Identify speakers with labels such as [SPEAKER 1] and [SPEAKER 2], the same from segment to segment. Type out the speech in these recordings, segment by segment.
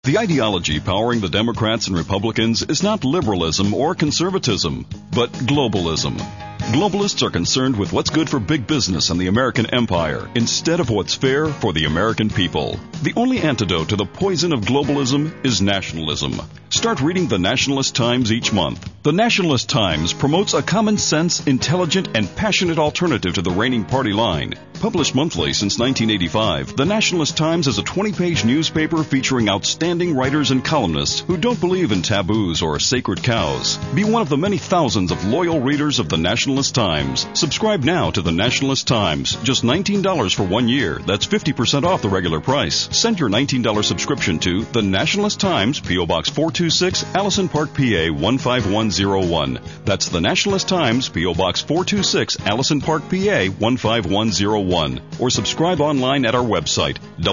[SPEAKER 1] The ideology powering the Democrats and Republicans is not liberalism or conservatism, but globalism. Globalists are concerned with what's good for big business and the American empire instead of what's fair for the American people. The only antidote to the poison of globalism is nationalism. Start reading the Nationalist Times each month. The Nationalist Times promotes a common sense, intelligent, and passionate alternative to the reigning party line. Published monthly since 1985, the Nationalist Times is a 20-page newspaper featuring outstanding writers and columnists who don't believe in taboos or sacred cows. Be one of the many thousands of loyal readers of the Nationalist Times. Subscribe now to the Nationalist Times. Just $19 for 1 year. That's 50% off the regular price. Send your $19 subscription to the Nationalist Times, P.O. Box 426, Allison Park, PA 15101. That's the Nationalist Times, P.O. Box 426, Allison Park, PA 15101. Or subscribe online at our website,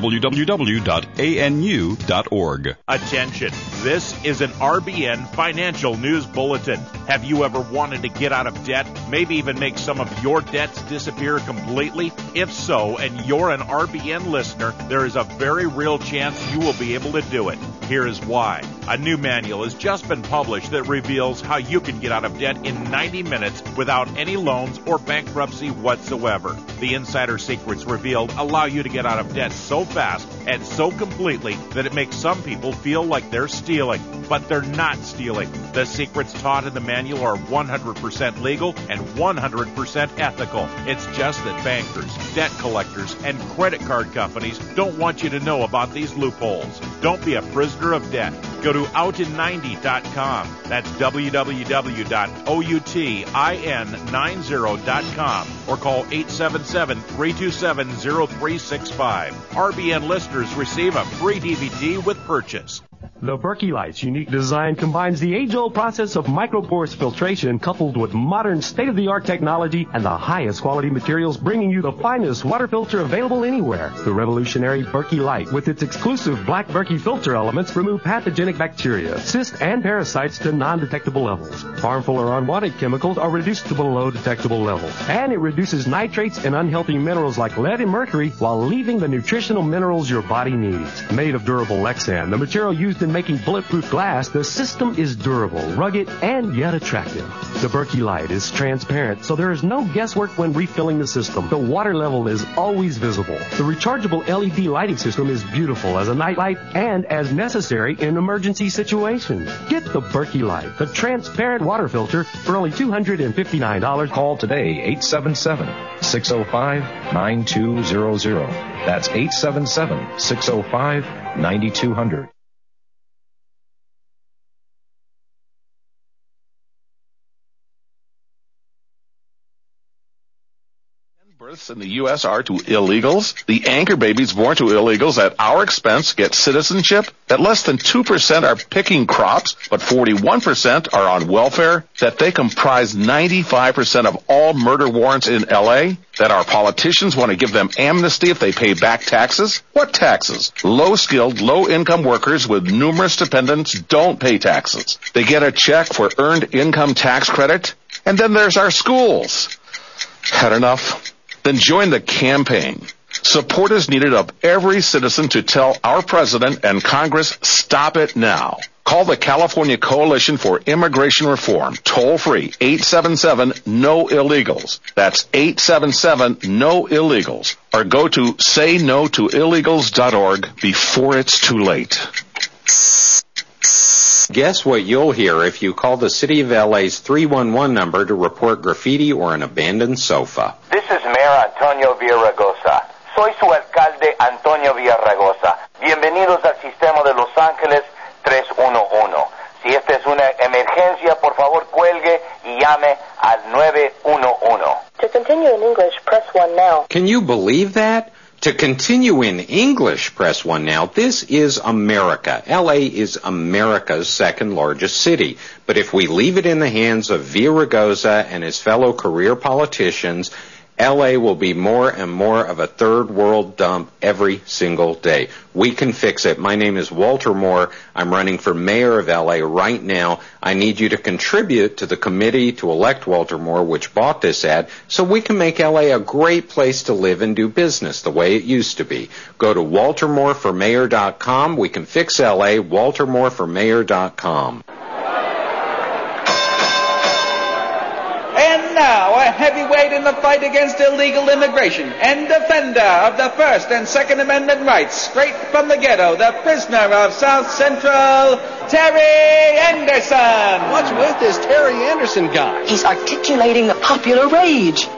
[SPEAKER 1] www.anu.org.
[SPEAKER 2] Attention, this is an RBN Financial News Bulletin. Have you ever wanted to get out of debt, maybe even make some of your debts disappear completely? If so, and you're an RBN listener, there is a very real chance you will be able to do it. Here is why. A new manual has just been published that reveals how you can get out of debt in 90 minutes without any loans or bankruptcy whatsoever. The insider secrets revealed allow you to get out of debt so fast and so completely that it makes some people feel like they're stealing, but they're not stealing. The secrets taught in the manual are 100% legal and 100% ethical. It's just that bankers, debt collectors, and credit card companies don't want you to know about these loopholes. Don't be a prisoner of debt. Go to outin90.com. That's www.outin90.com or call 877-327-0365. RBN listeners receive a free DVD with purchase.
[SPEAKER 3] The Berkey Light's unique design combines the age-old process of microporous filtration coupled with modern state-of-the-art technology and the highest quality materials, bringing you the finest water filter available anywhere. The revolutionary Berkey Light, with its exclusive black Berkey filter elements, remove pathogenic bacteria, cysts, and parasites to non-detectable levels. Harmful or unwanted chemicals are reduced to below detectable levels. And it reduces nitrates and unhealthy minerals like lead and mercury while leaving the nutritional minerals your body needs. Made of durable Lexan, the material used in making bulletproof glass, the system is durable, rugged, and yet attractive. The Berkey Light is transparent, so there is no guesswork when refilling the system. The water level is always visible. The rechargeable LED lighting system is beautiful as a night light and as necessary in emergency situations. Get the Berkey Light, the transparent water filter, for only $259.
[SPEAKER 4] Call today, 877-605-9200. That's 877-605-9200.
[SPEAKER 5] Births in the U.S. are to illegals. The anchor babies born to illegals at our expense get citizenship. That less than 2% are picking crops, but 41% are on welfare. That they comprise 95% of all murder warrants in L.A. That our politicians want to give them amnesty if they pay back taxes. What taxes? Low-skilled, low-income workers with numerous dependents don't pay taxes. They get a check for earned income tax credit. And then there's our schools. Had enough? Then join the campaign. Support is needed of every citizen to tell our president and Congress, stop it now. Call the California Coalition for Immigration Reform, toll-free, 877-NO-ILLEGALS. That's 877-NO-ILLEGALS. Or go to sayno-to-illegals.org before it's too late.
[SPEAKER 6] Guess what you'll hear if you call the City of LA's 311 number to report graffiti or an abandoned sofa.
[SPEAKER 7] This is Mayor Antonio Villaraigosa. Soy su alcalde Antonio Villaraigosa. Bienvenidos al sistema de Los Ángeles 311. Si esta es una emergencia, por favor cuelgue y llame al 911.
[SPEAKER 8] To continue in English, press 1 now.
[SPEAKER 6] Can you believe that? To continue in English, press 1 now. This is America. LA is America's second largest city. But if we leave it in the hands of Villaraigosa and his fellow career politicians, LA will be more and more of a third world dump every single day. We can fix it. My name is Walter Moore. I'm running for mayor of LA right now. I need you to contribute to the committee to elect Walter Moore, which bought this ad, so we can make LA a great place to live and do business the way it used to be. Go to waltermooreformayor.com. We can fix LA. waltermooreformayor.com.
[SPEAKER 9] And now, a heavyweight in the fight against illegal immigration and defender of the First and Second Amendment rights, straight from the ghetto, the prisoner of South Central, Terry Anderson.
[SPEAKER 10] What's with this Terry Anderson guy?
[SPEAKER 11] He's articulating the popular rage.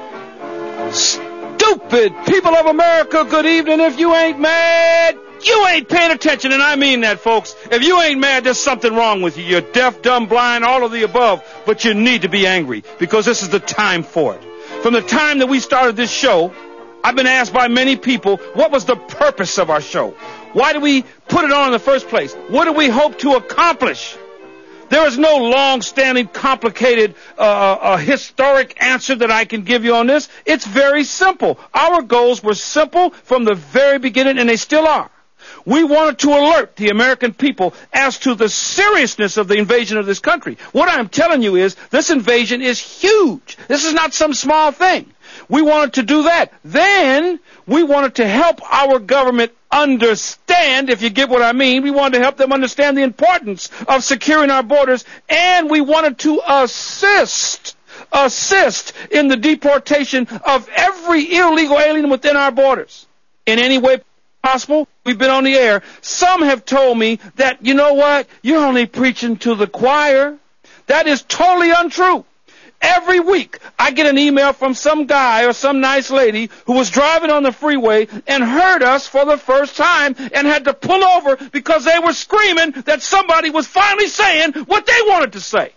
[SPEAKER 10] Stupid people of America, good evening. If you ain't mad, you ain't paying attention, and I mean that, folks. If you ain't mad, there's something wrong with you. You're deaf, dumb, blind, all of the above, but you need to be angry because this is the time for it. From the time that we started this show, I've been asked by many people, what was the purpose of our show? Why did we put it on in the first place? What do we hope to accomplish? There is no long-standing, complicated, historic answer that I can give you on this. It's very simple. Our goals were simple from the very beginning, and they still are. We wanted to alert the American people as to the seriousness of the invasion of this country. What I'm telling you is this invasion is huge. This is not some small thing. We wanted to do that. Then we wanted to help our government understand, if you get what I mean. We wanted to help them understand the importance of securing our borders, and we wanted to assist in the deportation of every illegal alien within our borders in any way possible. We've been on the air. Some have told me that, you know what, you're only preaching to the choir. That is totally untrue. Every week, I get an email from some guy or some nice lady who was driving on the freeway and heard us for the first time and had to pull over because they were screaming that somebody was finally saying what they wanted to say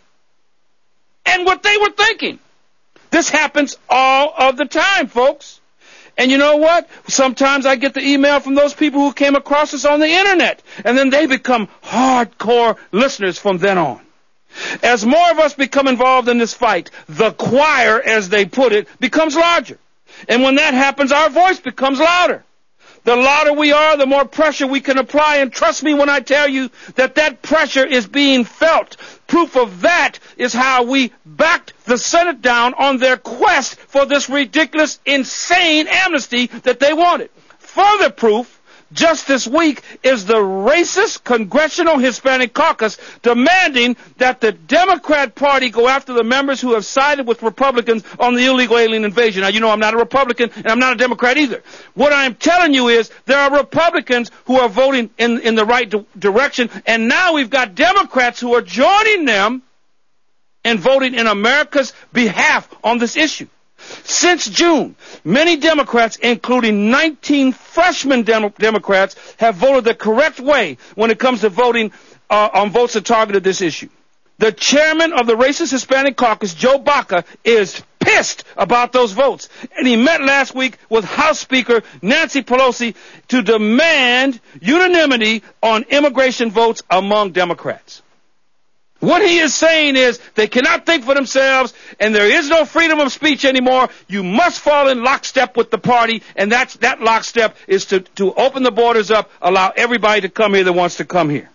[SPEAKER 10] and what they were thinking. This happens all of the time, folks. And you know what? Sometimes I get the email from those people who came across us on the internet, and then they become hardcore listeners from then on. As more of us become involved in this fight, the choir, as they put it, becomes larger. And when that happens, our voice becomes louder. The louder we are, the more pressure we can apply. And trust me when I tell you that that pressure is being felt. Proof of that is how we backed the Senate down on their quest for this ridiculous, insane amnesty that they wanted. Further proof, just this week, is the racist Congressional Hispanic Caucus demanding that the Democrat Party go after the members who have sided with Republicans on the illegal alien invasion. Now, you know I'm not a Republican, and I'm not a Democrat either. What I'm telling you is there are Republicans who are voting in the right direction, and now we've got Democrats who are joining them and voting in America's behalf on this issue. Since June, many Democrats, including 19 freshman Democrats, have voted the correct way when it comes to voting on votes that targeted this issue. The chairman of the racist Hispanic Caucus, Joe Baca, is pissed about those votes. And he met last week with House Speaker Nancy Pelosi to demand unanimity on immigration votes among Democrats. What he is saying is they cannot think for themselves, and there is no freedom of speech anymore. You must fall in lockstep with the party, and that lockstep is to open the borders up, allow everybody to come here that wants to come here.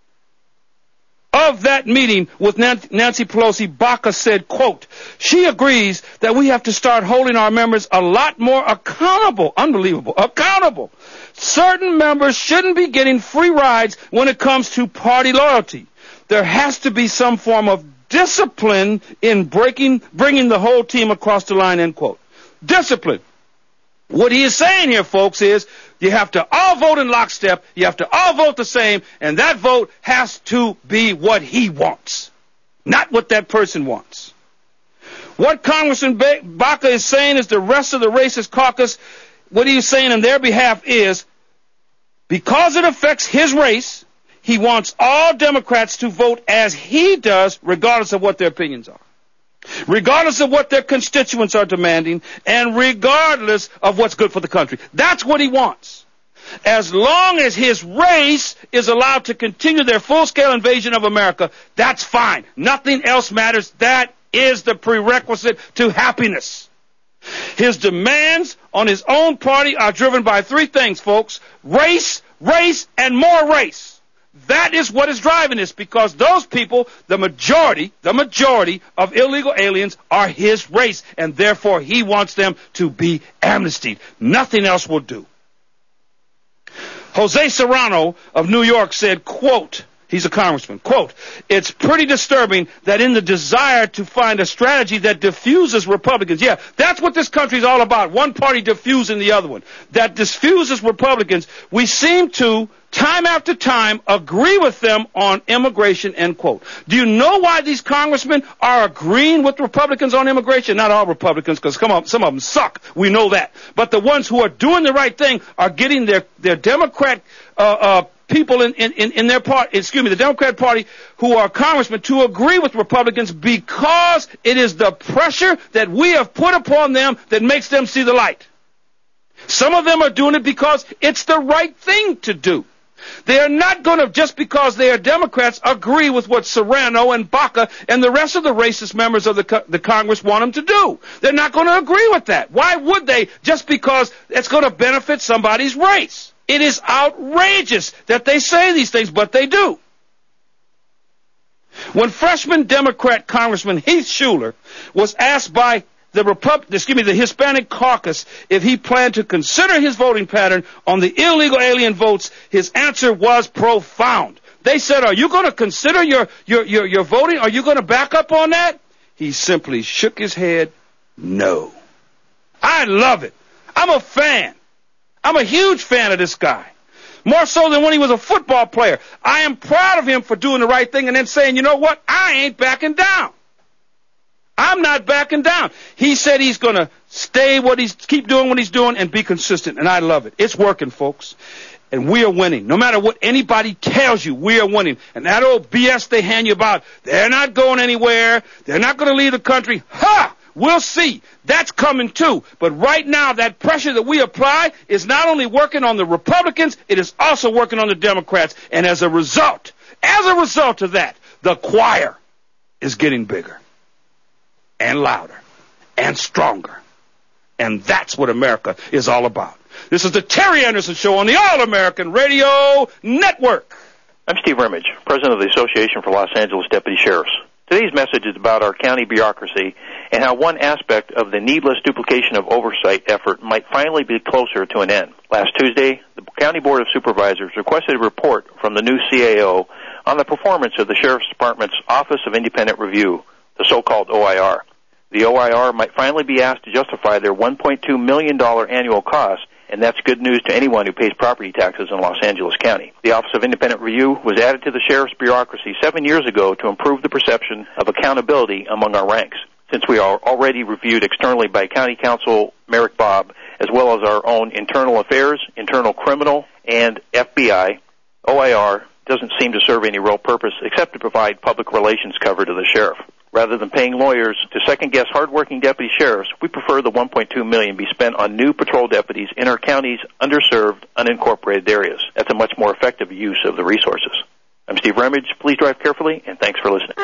[SPEAKER 10] Of that meeting with Nancy Pelosi, Baca said, quote, she agrees that we have to start holding our members a lot more accountable. Unbelievable. Accountable. Certain members shouldn't be getting free rides when it comes to party loyalty. There has to be some form of discipline in bringing the whole team across the line, end quote. Discipline. What he is saying here, folks, is you have to all vote in lockstep, you have to all vote the same, and that vote has to be what he wants, not what that person wants. What Congressman Baca is saying is the rest of the racist caucus, what he is saying on their behalf is, because it affects his race, he wants all Democrats to vote as he does, regardless of what their opinions are, regardless of what their constituents are demanding, and regardless of what's good for the country. That's what he wants. As long as his race is allowed to continue their full-scale invasion of America, that's fine. Nothing else matters. That is the prerequisite to happiness. His demands on his own party are driven by three things, folks: race, race, and more race. That is what is driving this, because those people, the majority of illegal aliens are his race, and therefore he wants them to be amnestied. Nothing else will do. Jose Serrano of New York said, quote, he's a congressman, quote, "It's pretty disturbing that in the desire to find a strategy that diffuses Republicans," yeah, that's what this country is all about, one party diffusing the other one, that diffuses Republicans, "we seem to, time after time, agree with them on immigration," end quote. Do you know why these congressmen are agreeing with Republicans on immigration? Not all Republicans, because some of them suck. We know that. But the ones who are doing the right thing are getting their Democrat people in their party, the Democrat Party who are congressmen to agree with Republicans, because it is the pressure that we have put upon them that makes them see the light. Some of them are doing it because it's the right thing to do. They are not going to, just because they are Democrats, agree with what Serrano and Baca and the rest of the racist members of the Congress want them to do. They're not going to agree with that. Why would they? Just because it's going to benefit somebody's race. It is outrageous that they say these things, but they do. When freshman Democrat Congressman Heath Shuler was asked by the Hispanic caucus if he planned to consider his voting pattern on the illegal alien votes, his answer was profound. They said, "Are you going to consider your voting? Are you going to back up on that?" He simply shook his head, "No." I love it. I'm a fan. I'm a huge fan of this guy. More so than when he was a football player. I am proud of him for doing the right thing and then saying, "You know what? I ain't backing down. I'm not backing down." He said he's going to keep doing what he's doing and be consistent, and I love it. It's working, folks, and we are winning. No matter what anybody tells you, we are winning. And that old BS they hand you about, they're not going anywhere, they're not going to leave the country, we'll see. That's coming too. But right now, that pressure that we apply is not only working on the Republicans, it is also working on the Democrats. And as a result of that, the choir is getting bigger and louder and stronger. And that's what America is all about. This is the Terry Anderson Show on the All-American Radio Network.
[SPEAKER 12] I'm Steve Remage, president of the Association for Los Angeles Deputy Sheriffs. Today's message is about our county bureaucracy and how one aspect of the needless duplication of oversight effort might finally be closer to an end. Last Tuesday, the County Board of Supervisors requested a report from the new CAO on the performance of the Sheriff's Department's Office of Independent Review, the so-called OIR. The OIR might finally be asked to justify their $1.2 million annual cost, and that's good news to anyone who pays property taxes in Los Angeles County. The Office of Independent Review was added to the sheriff's bureaucracy 7 years ago to improve the perception of accountability among our ranks. Since we are already reviewed externally by County Counsel Merrick Bobb, as well as our own internal affairs, internal criminal, and FBI, OIR doesn't seem to serve any real purpose except to provide public relations cover to the sheriff. Rather than paying lawyers to second-guess hardworking deputy sheriffs, we prefer the $1.2 million be spent on new patrol deputies in our county's underserved, unincorporated areas. That's a much more effective use of the resources. I'm Steve Remage. Please drive carefully, and thanks for listening.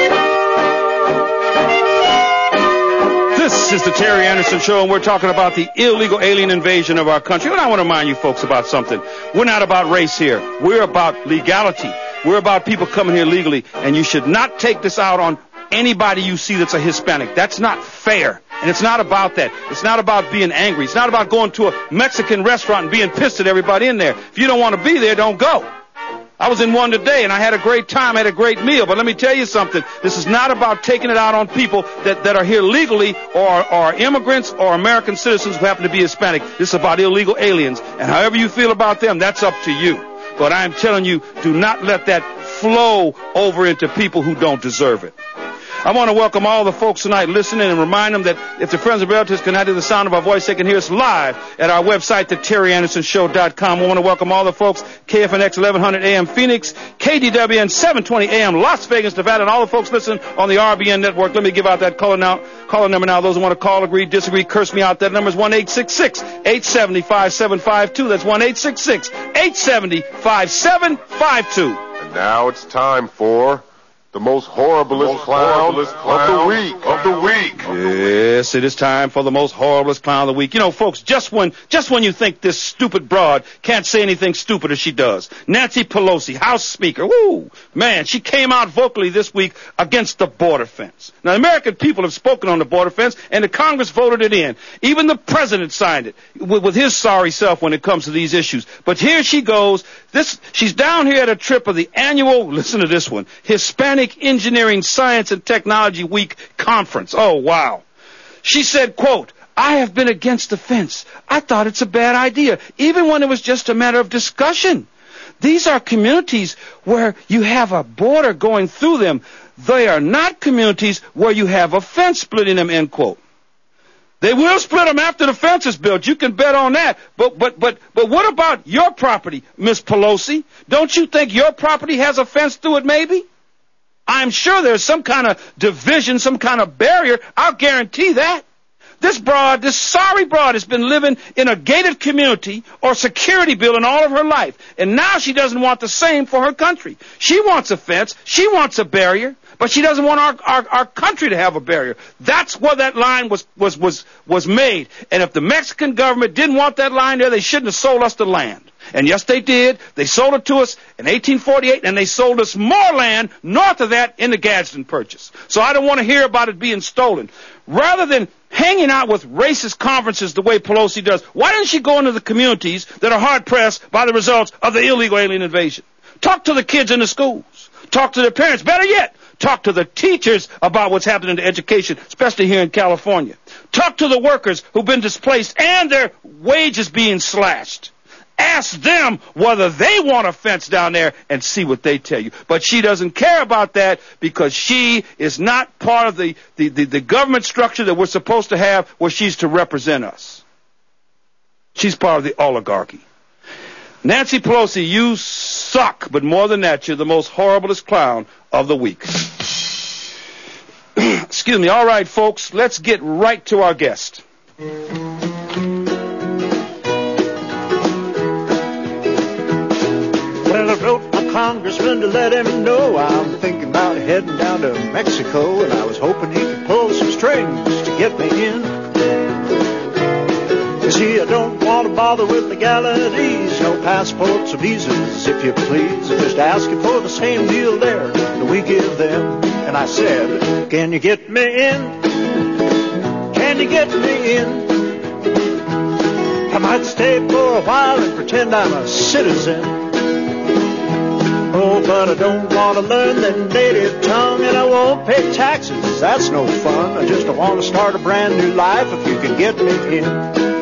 [SPEAKER 10] This is the Terry Anderson Show, and we're talking about the illegal alien invasion of our country. And I want to remind you folks about something. We're not about race here. We're about legality. We're about people coming here legally, and you should not take this out on anybody you see that's a Hispanic. That's not fair. And it's not about that. It's not about being angry. It's not about going to a Mexican restaurant and being pissed at everybody in there. If you don't want to be there, don't go. I was in one today, and I had a great time, had a great meal. But let me tell you something. This is not about taking it out on people that are here legally or immigrants or American citizens who happen to be Hispanic. This is about illegal aliens. And however you feel about them, that's up to you. But I'm telling you, do not let that flow over into people who don't deserve it. I want to welcome all the folks tonight listening and remind them that if their friends and relatives can hear the sound of our voice, they can hear us live at our website, theterryandersonshow.com. We want to welcome all the folks, KFNX 1100 AM Phoenix, KDWN 720 AM Las Vegas, Nevada, and all the folks listening on the RBN network. Let me give out that caller number now. Those who want to call, agree, disagree, curse me out. That number is 1-866-870-5752. That's 1-866-870-5752.
[SPEAKER 13] And now it's time for the most horriblest clown of the week. of the week.
[SPEAKER 10] Yes, it is time for the most horriblest clown of the week. You know, folks, just when you think this stupid broad can't say anything stupid as she does, Nancy Pelosi, House Speaker, woo, man, she came out vocally this week against the border fence. Now, the American people have spoken on the border fence, and the Congress voted it in. Even the president signed it with his sorry self when it comes to these issues. But here she goes. She's down here at a trip of the annual, listen to this one, Hispanic Engineering, Science, and Technology Week Conference. Oh, wow. She said, quote, I have been against the fence. I thought it's a bad idea, even when it was just a matter of discussion. These are communities where you have a border going through them. They are not communities where you have a fence splitting them, end quote. They will split them after the fence is built. You can bet on that. But what about your property, Miss Pelosi? Don't you think your property has a fence through it, maybe? I'm sure there's some kind of division, some kind of barrier. I'll guarantee that. This sorry broad has been living in a gated community or security building all of her life. And now she doesn't want the same for her country. She wants a fence. She wants a barrier. But she doesn't want our country to have a barrier. That's where that line was made. And if the Mexican government didn't want that line there, they shouldn't have sold us the land. And yes, they did. They sold it to us in 1848, and they sold us more land north of that in the Gadsden Purchase. So I don't want to hear about it being stolen. Rather than hanging out with racist conferences the way Pelosi does, why doesn't she go into the communities that are hard-pressed by the results of the illegal alien invasion? Talk to the kids in the schools. Talk to their parents. Better yet, talk to the teachers about what's happening to education, especially here in California. Talk to the workers who've been displaced and their wages being slashed. Ask them whether they want a fence down there and see what they tell you. But she doesn't care about that because she is not part of the government structure that we're supposed to have where she's to represent us. She's part of the oligarchy. Nancy Pelosi, you suck, but more than that, you're the most horriblest clown of the week. Excuse me. All right, folks, let's get right to our guest.
[SPEAKER 14] Well, I wrote my congressman to let him know I'm thinking about heading down to Mexico, and I was hoping he could pull some strings to get me in. You see, I don't want to bother with legalities, no passports or visas, if you please. I'm just asking for the same deal there that we give them. And I said, can you get me in? Can you get me in? I might stay for a while and pretend I'm a citizen. Oh, but I don't want to learn the native tongue, and I won't pay taxes. That's no fun. I just want to start a brand new life if you can get me in.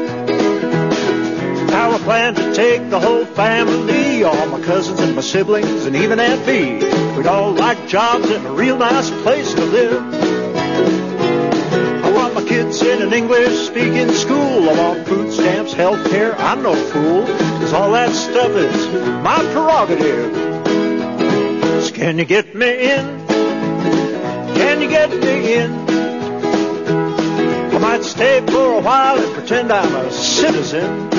[SPEAKER 14] Now I plan to take the whole family, all my cousins and my siblings, and even Aunt Bee. We'd all like jobs in a real nice place to live. I want my kids in an English-speaking school. I want food stamps, health care. I'm no fool, because all that stuff is my prerogative. So can you get me in? Can you get me in? I might stay for a while and pretend I'm a citizen.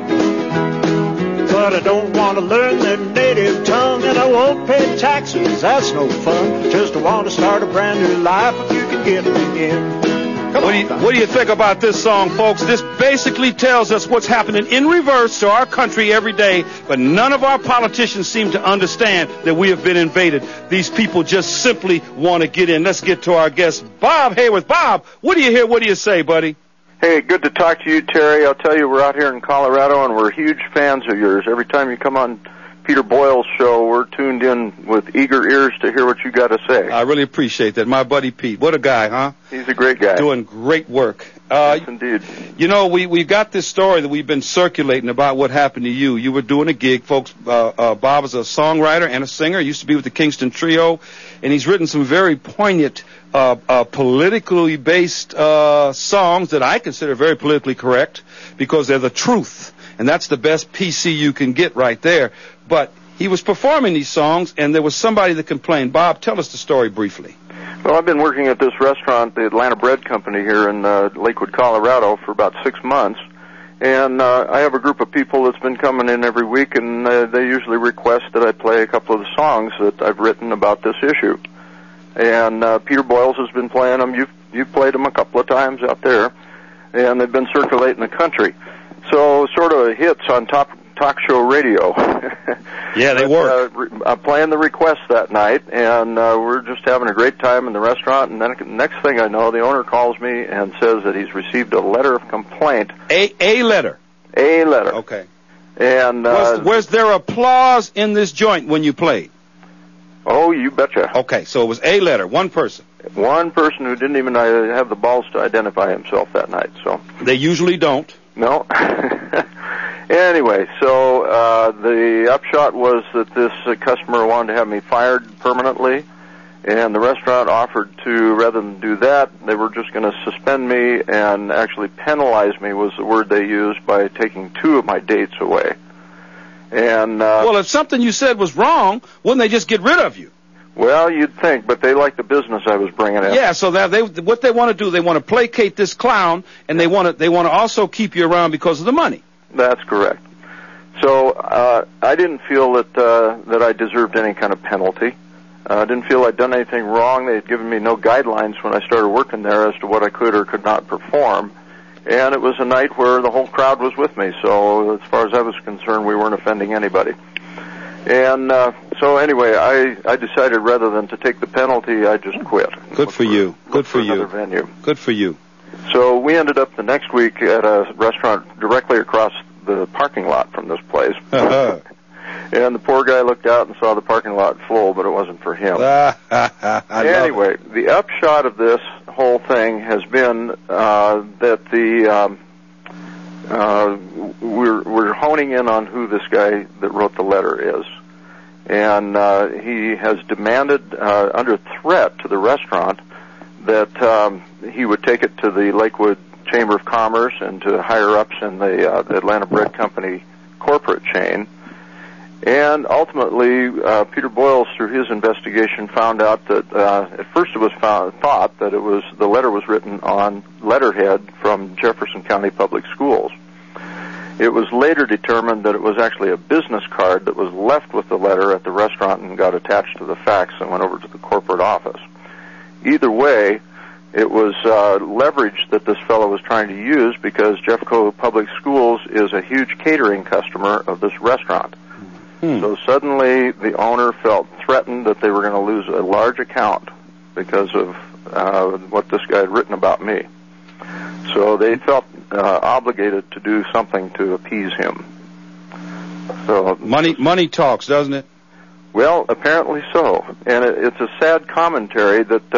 [SPEAKER 14] But I don't want to learn their native tongue, and I won't pay taxes. That's no fun. Just want to start a brand new life if you can get me in.
[SPEAKER 10] What do you think about this song, folks? This basically tells us what's happening in reverse to our country every day, but none of our politicians seem to understand that we have been invaded. These people just simply want to get in. Let's get to our guest, Bob Hayworth. Bob, what do you hear? What do you say, buddy?
[SPEAKER 15] Hey, good to talk to you, Terry. I'll tell you, we're out here in Colorado, and we're huge fans of yours. Every time you come on Peter Boyle's show, we're tuned in with eager ears to hear what you got to say.
[SPEAKER 10] I really appreciate that. My buddy Pete, what a guy, huh?
[SPEAKER 15] He's a great guy.
[SPEAKER 10] Doing great work.
[SPEAKER 15] Yes, indeed.
[SPEAKER 10] You know, we got this story that we've been circulating about what happened to you. You were doing a gig, folks. Bob is a songwriter and a singer. He used to be with the Kingston Trio, and he's written some very poignant, politically based songs that I consider very politically correct because they're the truth, and that's the best PC you can get right there. But he was performing these songs, and there was somebody that complained. Bob, tell us the story briefly.
[SPEAKER 15] Well, I've been working at this restaurant, the Atlanta Bread Company here in Lakewood, Colorado, for about 6 months. And I have a group of people that's been coming in every week, and they usually request that I play a couple of the songs that I've written about this issue. And Peter Boyles has been playing them. You've played them a couple of times out there, and they've been circulating the country. So sort of hits on talk show radio.
[SPEAKER 10] Yeah, they work.
[SPEAKER 15] I'm playing the request that night, and we're just having a great time in the restaurant, and then next thing I know, the owner calls me and says that he's received a letter of complaint.
[SPEAKER 10] A letter?
[SPEAKER 15] A letter.
[SPEAKER 10] Okay.
[SPEAKER 15] And
[SPEAKER 10] was there applause in this joint when you played?
[SPEAKER 15] Oh, you betcha.
[SPEAKER 10] Okay, so it was a letter, one person.
[SPEAKER 15] One person who didn't even have the balls to identify himself that night. So
[SPEAKER 10] they usually don't.
[SPEAKER 15] No. Anyway, so the upshot was that this customer wanted to have me fired permanently, and the restaurant offered to, rather than do that, they were just going to suspend me and actually penalize me was the word they used by taking 2 of my dates away. And
[SPEAKER 10] well, if something you said was wrong, wouldn't they just get rid of you?
[SPEAKER 15] Well, you'd think, but they like the business I was bringing in.
[SPEAKER 10] Yeah, so that what they want to do, they want to placate this clown, and they want to also keep you around because of the money.
[SPEAKER 15] That's correct. So I didn't feel that I deserved any kind of penalty. I didn't feel I'd done anything wrong. They had given me no guidelines when I started working there as to what I could or could not perform. And it was a night where the whole crowd was with me, so as far as I was concerned, we weren't offending anybody. And so anyway, I decided rather than to take the penalty, I just quit.
[SPEAKER 10] Good for you. Good for you.
[SPEAKER 15] Another venue.
[SPEAKER 10] Good for you.
[SPEAKER 15] So we ended up the next week at a restaurant directly across the parking lot from this place. And the poor guy looked out and saw the parking lot full, but it wasn't for him. Anyway, the upshot of this whole thing has been that we're honing in on who this guy that wrote the letter is. And he has demanded, under threat to the restaurant, that he would take it to the Lakewood Chamber of Commerce and to higher-ups in the Atlanta Bread Company corporate chain. And ultimately, Peter Boyles, through his investigation, found out that at first it was thought that the letter was written on letterhead from Jefferson County Public Schools. It was later determined that it was actually a business card that was left with the letter at the restaurant and got attached to the fax and went over to the corporate office. Either way, it was leverage that this fellow was trying to use because Jeffco Public Schools is a huge catering customer of this restaurant. So suddenly the owner felt threatened that they were going to lose a large account because of what this guy had written about me. So they felt obligated to do something to appease him. So
[SPEAKER 10] money talks, doesn't it?
[SPEAKER 15] Well, apparently so. And it's a sad commentary that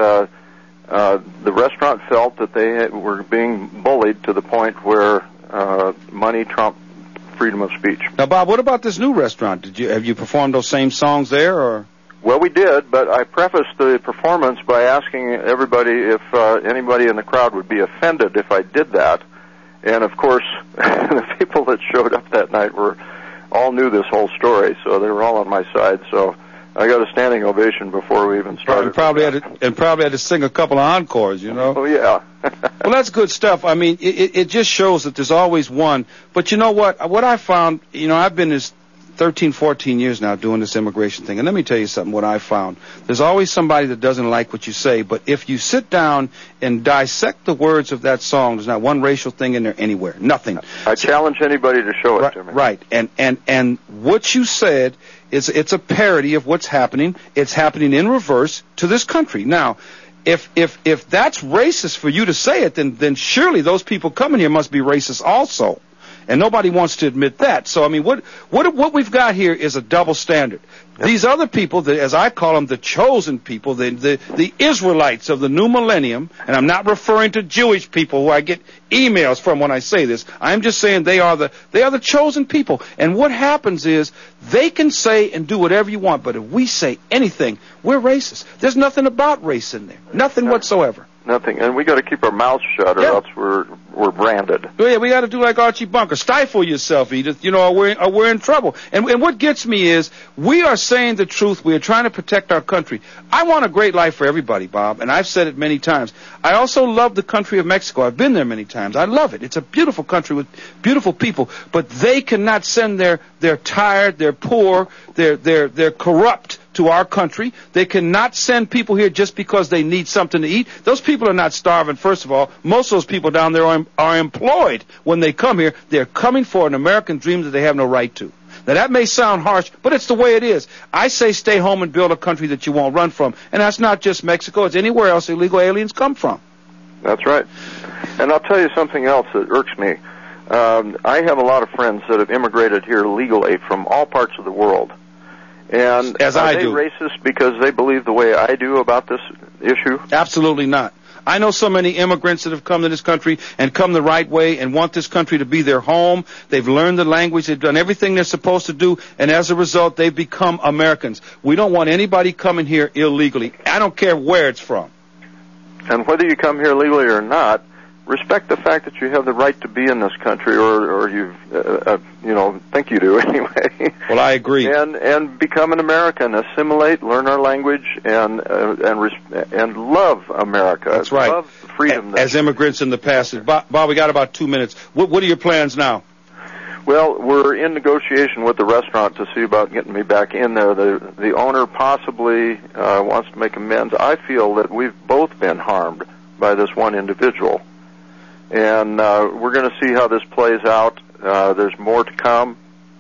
[SPEAKER 15] the restaurant felt that they were being bullied to the point where money trumped freedom of speech.
[SPEAKER 10] Now, Bob, what about this new restaurant? Have you performed those same songs there, or?
[SPEAKER 15] Well, we did, but I prefaced the performance by asking everybody if anybody in the crowd would be offended if I did that. And of course, the people that showed up that night all knew this whole story, so they were all on my side. So I got a standing ovation before we even started. Probably
[SPEAKER 10] had to sing a couple of encores, you know.
[SPEAKER 15] Oh yeah.
[SPEAKER 10] Well, that's good stuff. I mean, it just shows that there's always one. But you know what? What I found, I've been this 13, 14 years now doing this immigration thing. And let me tell you something, what I found. There's always somebody that doesn't like what you say, but if you sit down and dissect the words of that song, there's not one racial thing in there anywhere. Nothing.
[SPEAKER 15] I challenge anybody to show it to me.
[SPEAKER 10] Right. And what you said is it's a parody of what's happening. It's happening in reverse to this country. Now, if that's racist for you to say it, then surely those people coming here must be racist also. And nobody wants to admit that. So, I mean, what we've got here is a double standard. Yep. These other people, as I call them, the chosen people, the Israelites of the new millennium, and I'm not referring to Jewish people who I get emails from when I say this. I'm just saying they are the chosen people. And what happens is they can say and do whatever you want, but if we say anything, we're racist. There's nothing about race in there. Nothing whatsoever.
[SPEAKER 15] Nothing, and we got to keep our mouths shut, or else we're branded.
[SPEAKER 10] Well, yeah, we got to do like Archie Bunker, stifle yourself, Edith. Or we're in trouble. And what gets me is we are saying the truth. We are trying to protect our country. I want a great life for everybody, Bob, and I've said it many times. I also love the country of Mexico. I've been there many times. I love it. It's a beautiful country with beautiful people, but they cannot send their tired, their poor, their corrupt to our country. They cannot send people here just because they need something to eat. Those people are not starving, first of all. Most of those people down there are employed when they come here. They're coming for an American dream that they have no right to. Now, that may sound harsh, but it's the way it is. I say stay home and build a country that you won't run from. And that's not just Mexico. It's anywhere else illegal aliens come from.
[SPEAKER 15] That's right. And I'll tell you something else that irks me. I have a lot of friends that have immigrated here legally from all parts of the world. And
[SPEAKER 10] As
[SPEAKER 15] are
[SPEAKER 10] I
[SPEAKER 15] they
[SPEAKER 10] do.
[SPEAKER 15] racist because they believe the way I do about this issue?
[SPEAKER 10] Absolutely not. I know so many immigrants that have come to this country and come the right way and want this country to be their home. They've learned the language. They've done everything they're supposed to do. And as a result, they've become Americans. We don't want anybody coming here illegally. I don't care where it's from.
[SPEAKER 15] And whether you come here legally or not, respect the fact that you have the right to be in this country, or you think you do anyway.
[SPEAKER 10] Well, I agree.
[SPEAKER 15] And become an American, assimilate, learn our language, and love America.
[SPEAKER 10] That's right.
[SPEAKER 15] Love freedom.
[SPEAKER 10] As immigrants in the past. Bob, we got about 2 minutes. What are your plans now?
[SPEAKER 15] Well, we're in negotiation with the restaurant to see about getting me back in there. The owner possibly wants to make amends. I feel that we've both been harmed by this one individual. And we're going to see how this plays out. There's more to come.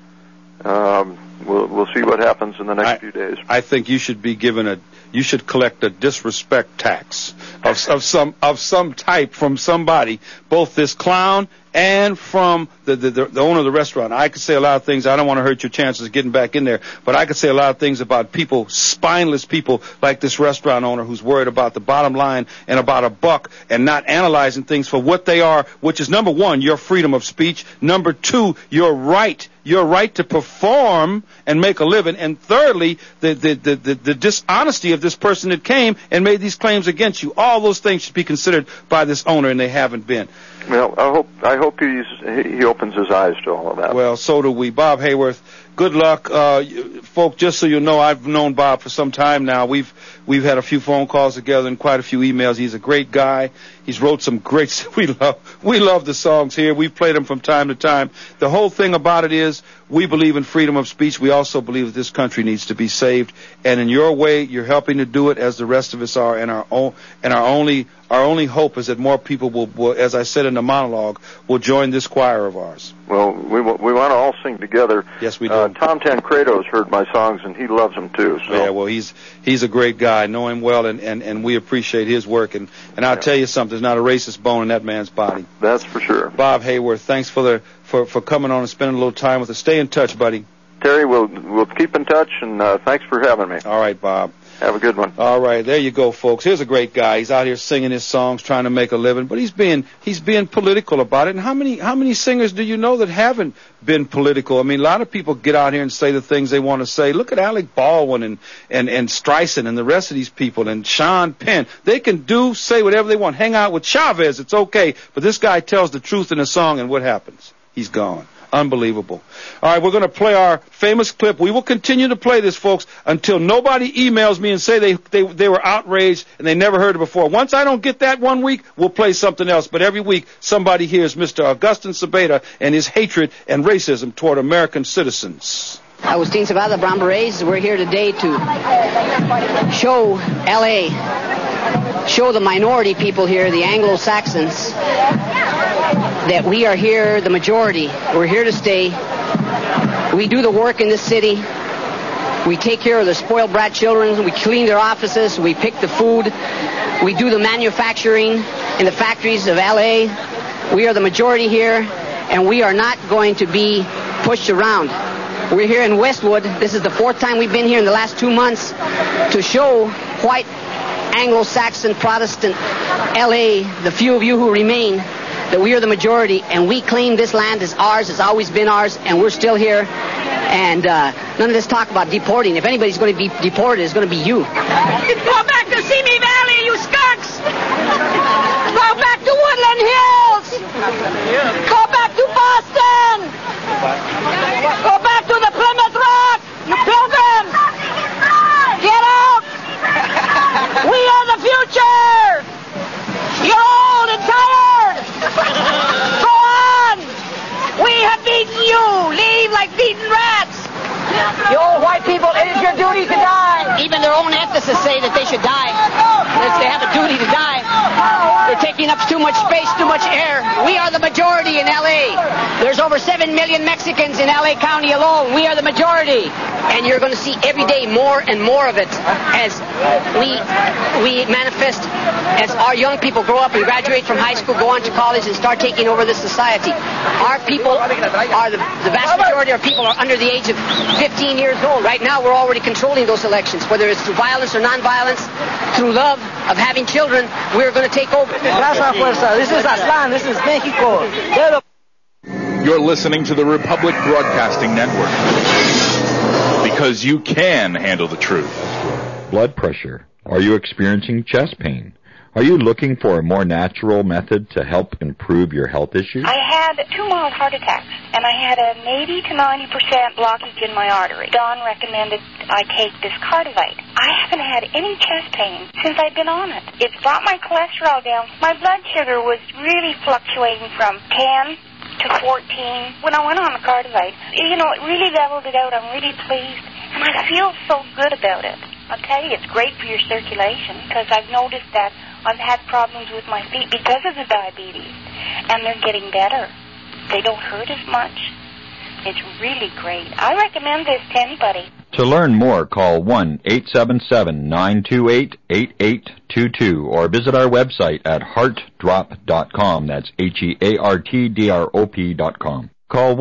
[SPEAKER 15] We'll see what happens in the next few days.
[SPEAKER 10] I think you should be given you should collect a disrespect tax of some type from somebody, both this clown and from the owner of the restaurant. I could say a lot of things. I don't want to hurt your chances of getting back in there, but I could say a lot of things about people, spineless people like this restaurant owner who's worried about the bottom line and about a buck and not analyzing things for what they are, which is, number one, your freedom of speech, number two, your right to perform and make a living, and thirdly, the dishonesty of this person that came and made these claims against you. All those things should be considered by this owner, and they haven't been.
[SPEAKER 15] Well, I hope he opens his eyes to all of that.
[SPEAKER 10] Well, so do we. Bob Hayworth, good luck. Folk, just so you know, I've known Bob for some time now. We've had a few phone calls together and quite a few emails. He's a great guy. He's wrote some great, we love the songs here. We've played them from time to time. The whole thing about it is we believe in freedom of speech. We also believe that this country needs to be saved. And in your way, you're helping to do it, as the rest of us are. And our only hope is that more people will, as I said in the monologue, will join this choir of ours.
[SPEAKER 15] Well, we want to all sing together.
[SPEAKER 10] Yes, we do.
[SPEAKER 15] Tom Tancredo's heard my songs, and he loves them too. So.
[SPEAKER 10] Yeah, well, he's a great guy. I know him well, and we appreciate his work. And I'll tell you something, there's not a racist bone in that man's body.
[SPEAKER 15] That's for sure.
[SPEAKER 10] Bob Hayworth, thanks for coming on and spending a little time with us. Stay in touch, buddy.
[SPEAKER 15] Terry, we'll keep in touch, and thanks for having me.
[SPEAKER 10] All right, Bob.
[SPEAKER 15] Have a good one.
[SPEAKER 10] All right, there you go, folks. Here's a great guy. He's out here singing his songs, trying to make a living, but he's being political about it. And how many singers do you know that haven't been political? I mean, a lot of people get out here and say the things they want to say. Look at Alec Baldwin and Streisand and the rest of these people and Sean Penn. They can say whatever they want. Hang out with Chavez, it's okay. But this guy tells the truth in a song, and what happens? He's gone. Unbelievable. All right, we're going to play our famous clip. We will continue to play this, folks, until nobody emails me and say they were outraged and they never heard it before. Once I don't get that 1 week, we'll play something else. But every week, somebody hears Mr. Augustin Sabeda and his hatred and racism toward American citizens.
[SPEAKER 13] Agustin Sabeda, Brown Berets. We're here today to show L.A., show the minority people here, the Anglo-Saxons, that we are here, the majority. We're here to stay. We do the work in this city. We take care of the spoiled brat children. We clean their offices. We pick the food. We do the manufacturing in the factories of L.A. We are the majority here, and we are not going to be pushed around. We're here in Westwood. This is the fourth time we've been here in the last 2 months to show white Anglo-Saxon Protestant L.A., the few of you who remain, that we are the majority, and we claim this land is ours. It's always been ours, and we're still here. And none of this talk about deporting. If anybody's going to be deported, it's going to be you.
[SPEAKER 16] Go back to Simi Valley, you skunks! Go back to Woodland Hills! Go back to Boston! Go back to the Plymouth Rock, you pilgrims! Get out! We are the future! You're old and tired! Go on! We have beaten you! Leave like beaten rats! You old white people, it is your duty to die!
[SPEAKER 13] scientists say that they should die. They have a duty to die. They're taking up too much space, too much air. We are the majority in L.A. There's over 7 million Mexicans in L.A. County alone. We are the majority. And you're going to see every day more and more of it as we manifest, as our young people grow up and graduate from high school, go on to college, and start taking over this society. Our people are the vast majority of our people are under the age of 15 years old. Right now, we're already controlling those elections, whether it's through violence or nonviolence, through love of having children. We're going to take over.
[SPEAKER 17] This is Aslan. This is Mexico.
[SPEAKER 18] You're listening to the Republic Broadcasting Network, because you can handle the truth.
[SPEAKER 19] Blood pressure. Are you experiencing chest pain? Are you looking for a more natural method to help improve your health issues?
[SPEAKER 20] I had 2 mild heart attacks, and I had an 80 to 90% blockage in my artery. Don recommended I take this Cardivite. I haven't had any chest pain since I've been on it. It's brought my cholesterol down. My blood sugar was really fluctuating from 10 to 14 when I went on the Cardivite. You know, it really leveled it out. I'm really pleased, and I feel so good about it. I'll tell you, it's great for your circulation, because I've noticed that I've had problems with my feet because of the diabetes, and they're getting better. They don't hurt as much. It's really great. I recommend this to anybody.
[SPEAKER 19] To learn more, call 1-877-928-8822 or visit our website at heartdrop.com. That's HEARTDROP.com. Call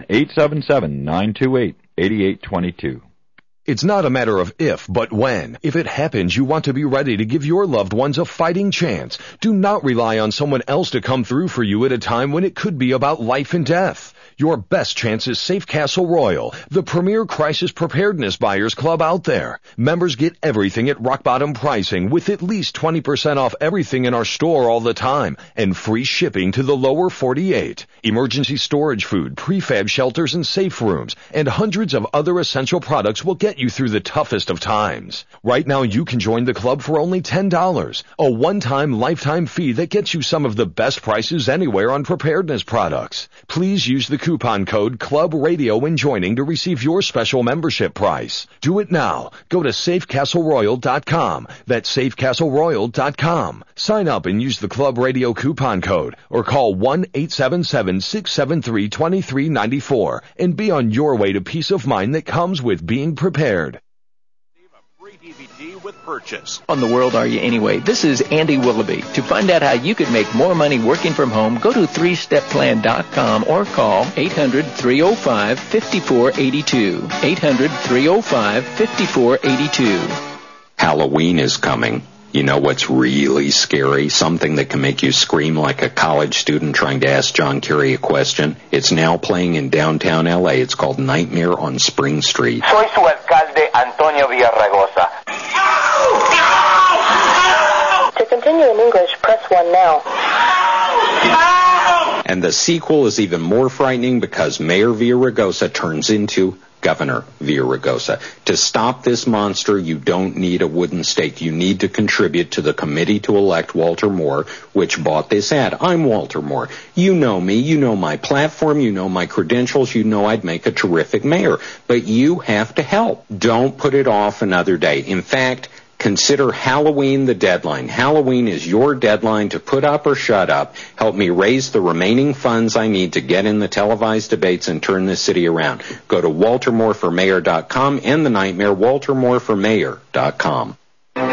[SPEAKER 19] 1-877-928-8822.
[SPEAKER 21] It's not a matter of if, but when. If it happens, you want to be ready to give your loved ones a fighting chance. Do not rely on someone else to come through for you at a time when it could be about life and death. Your best chance is Safe Castle Royal, the premier crisis preparedness buyers club out there. Members get everything at rock bottom pricing with at least 20% off everything in our store all the time and free shipping to the lower 48. Emergency storage food, prefab shelters and safe rooms, and hundreds of other essential products will get you through the toughest of times. Right now you can join the club for only $10, a one-time lifetime fee that gets you some of the best prices anywhere on preparedness products. Please use the coupon code Club Radio when joining to receive your special membership price. Do it now. Go to safecastleroyal.com. That's safecastleroyal.com. Sign up and use the Club Radio coupon code or call 1-877-673-2394 and be on your way to peace of mind that comes with being prepared.
[SPEAKER 2] DVD with purchase.
[SPEAKER 22] On the world are you anyway? This is Andy Willoughby. To find out how you could make more money working from home, go to 3stepplan.com or call 800-305-5482. 800-305-5482.
[SPEAKER 6] Halloween is coming. You know what's really scary? Something that can make you scream like a college student trying to ask John Kerry a question. It's now playing in downtown L.A. It's called Nightmare on Spring Street.
[SPEAKER 7] Soy su alcalde, Antonio Villaraigosa.
[SPEAKER 8] To continue in English, press 1 now.
[SPEAKER 6] And the sequel is even more frightening because Mayor Villaraigosa turns into Governor Villaraigosa. To stop this monster, you don't need a wooden stake. You need to contribute to the committee to elect Walter Moore, which bought this ad. I'm Walter Moore. You know me. You know my platform. You know my credentials. You know I'd make a terrific mayor. But you have to help. Don't put it off another day. In fact, consider Halloween the deadline. Halloween is your deadline to put up or shut up. Help me raise the remaining funds I need to get in the televised debates and turn this city around. Go to WalterMooreForMayor.com and the nightmare WalterMooreForMayor.com.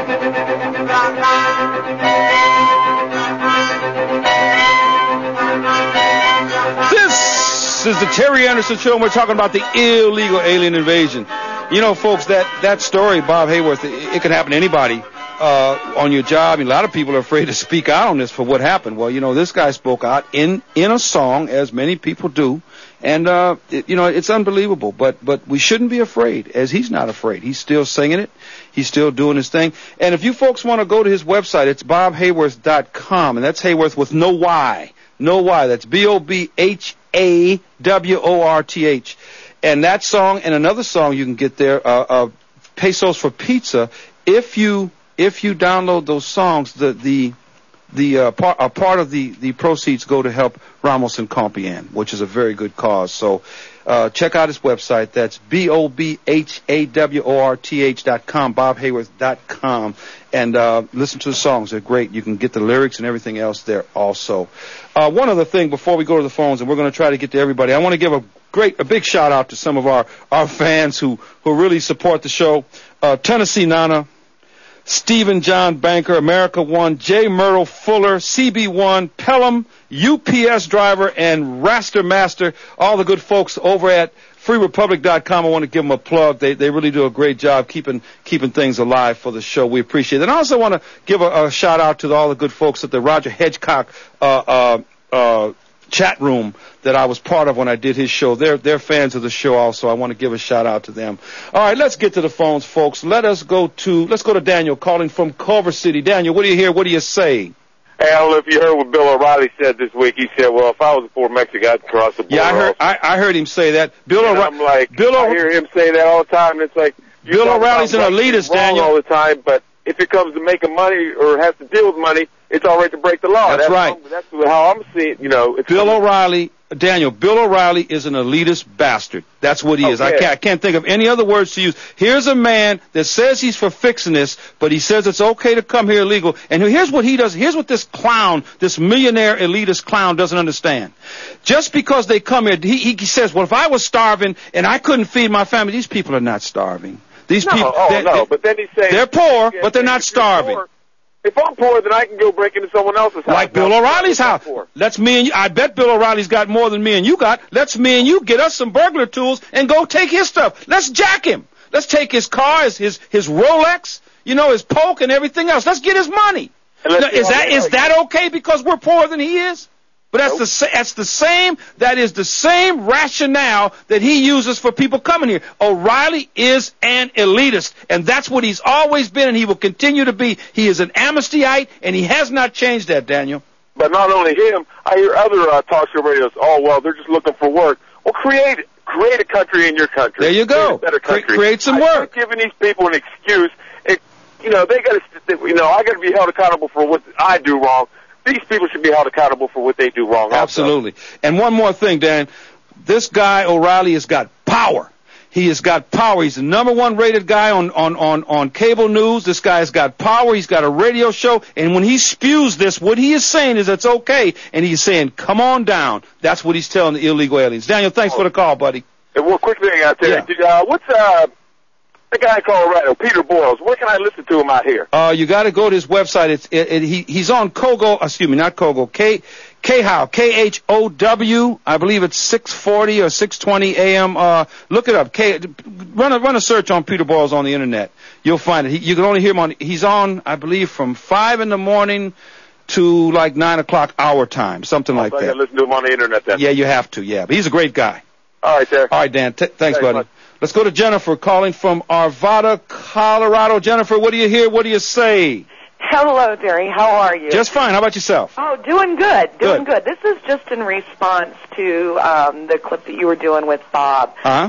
[SPEAKER 10] This is the Terry Anderson Show, and we're talking about the illegal alien invasion. You know, folks, that story, Bob Hayworth, it can happen to anybody on your job. A lot of people are afraid to speak out on this for what happened. Well, you know, this guy spoke out in a song, as many people do, and it's unbelievable. But we shouldn't be afraid, as he's not afraid. He's still singing it. He's still doing his thing. And if you folks want to go to his website, it's bobhayworth.com, and that's Hayworth with no Y. No Y. That's BOBHAWORTH. And that song and another song you can get there, Pesos for Pizza. If you download those songs, the part of the proceeds go to help Ramos and Compiègne, which is a very good cause. So check out his website. That's BOBHAWORTH.com, BobHayworth.com, and listen to the songs. They're great. You can get the lyrics and everything else there also. One other thing before we go to the phones, and we're going to try to get to everybody. I want to give a big shout out to some of our fans who really support the show. Tennessee Nana, Stephen John Banker, America One, J. Myrtle Fuller, CB1, Pelham, UPS driver, and Raster Master, all the good folks over at freerepublic.com. I want to give them a plug. They really do a great job keeping things alive for the show. We appreciate it. And I also want to give a shout out to all the good folks at the Roger Hedgecock chat room that I was part of when I did his show. They're fans of the show also. I want to give a shout out to them. All right, let's get to the phones, folks. Let's go to Daniel calling from Culver City. Daniel, what do you hear? What do you say?
[SPEAKER 1] Hey, I don't know if you heard what Bill O'Reilly said this week. He said, well, if I was a poor Mexican, I'd cross the border.
[SPEAKER 10] Yeah, I heard him say that.
[SPEAKER 1] I'm like, I hear him say that all the time, and it's like,
[SPEAKER 10] Bill O'Reilly's an elitist, Daniel.
[SPEAKER 1] All the time, but if it comes to making money or has to deal with money, it's all right to break the law.
[SPEAKER 10] That's right.
[SPEAKER 1] That's how I'm seeing,
[SPEAKER 10] Bill O'Reilly is an elitist bastard. That's what he is. I can't think of any other words to use. Here's a man that says he's for fixing this, but he says it's okay to come here illegal. And here's what he does. Here's what this clown, this millionaire elitist clown doesn't understand. Just because they come here, he says, well, if I was starving and I couldn't feed my family, these people are not starving. These people,
[SPEAKER 1] but then he's saying
[SPEAKER 10] they're poor, but they're not starving.
[SPEAKER 1] If I'm poor, then I can go break into someone else's house.
[SPEAKER 10] Like Bill O'Reilly's house. Let's me and you. I bet Bill O'Reilly's got more than me and you got. Let's me and you get us some burglar tools and go take his stuff. Let's jack him. Let's take his car, his Rolex, his Polk and everything else. Let's get his money. Now, is that okay because we're poorer than he is? But that's the same rationale that he uses for people coming here. O'Reilly is an elitist, and that's what he's always been, and he will continue to be. He is an amnestyite, and he has not changed that, Daniel.
[SPEAKER 1] But not only him, I hear other talk show radios. Oh well, they're just looking for work. Well, create a country in your country.
[SPEAKER 10] There you go.
[SPEAKER 1] Create a better country.
[SPEAKER 10] Create some work.
[SPEAKER 1] I'm giving these people an excuse. They got to. I got to be held accountable for what I do wrong. These people should be held accountable for what they do wrong.
[SPEAKER 10] Absolutely. Also. And one more thing, Dan. This guy, O'Reilly, has got power. He has got power. He's the number one rated guy on cable news. This guy has got power. He's got a radio show. And when he spews this, what he is saying is it's okay. And he's saying, come on down. That's what he's telling the illegal aliens. Daniel, thanks for the call, buddy.
[SPEAKER 1] Hey, one quick thing out there. Yeah. What's the guy in Colorado, Peter Boyles? Where can I listen to him out here?
[SPEAKER 10] You got to go to his website. He's on Kogo. Excuse me, not Kogo. KHOW, KHOW. I believe it's 640 or 620 a.m. Look it up. Run a search on Peter Boyles on the internet. You'll find it. You can only hear him on. He's on, I believe, from 5 in the morning to like 9 o'clock our time, something like that.
[SPEAKER 1] I got to listen to him on the internet then.
[SPEAKER 10] Yeah, you have to. Yeah, but he's a great guy.
[SPEAKER 1] All right, there.
[SPEAKER 10] All right, Dan. Thanks, buddy. Much. Let's go to Jennifer calling from Arvada, Colorado. Jennifer, what do you hear? What do you say?
[SPEAKER 3] Hello, Derry. How are you?
[SPEAKER 10] Just fine. How about yourself?
[SPEAKER 3] Oh, doing good. Doing good. This is just in response to the clip that you were doing with Bob.
[SPEAKER 10] Uh-huh.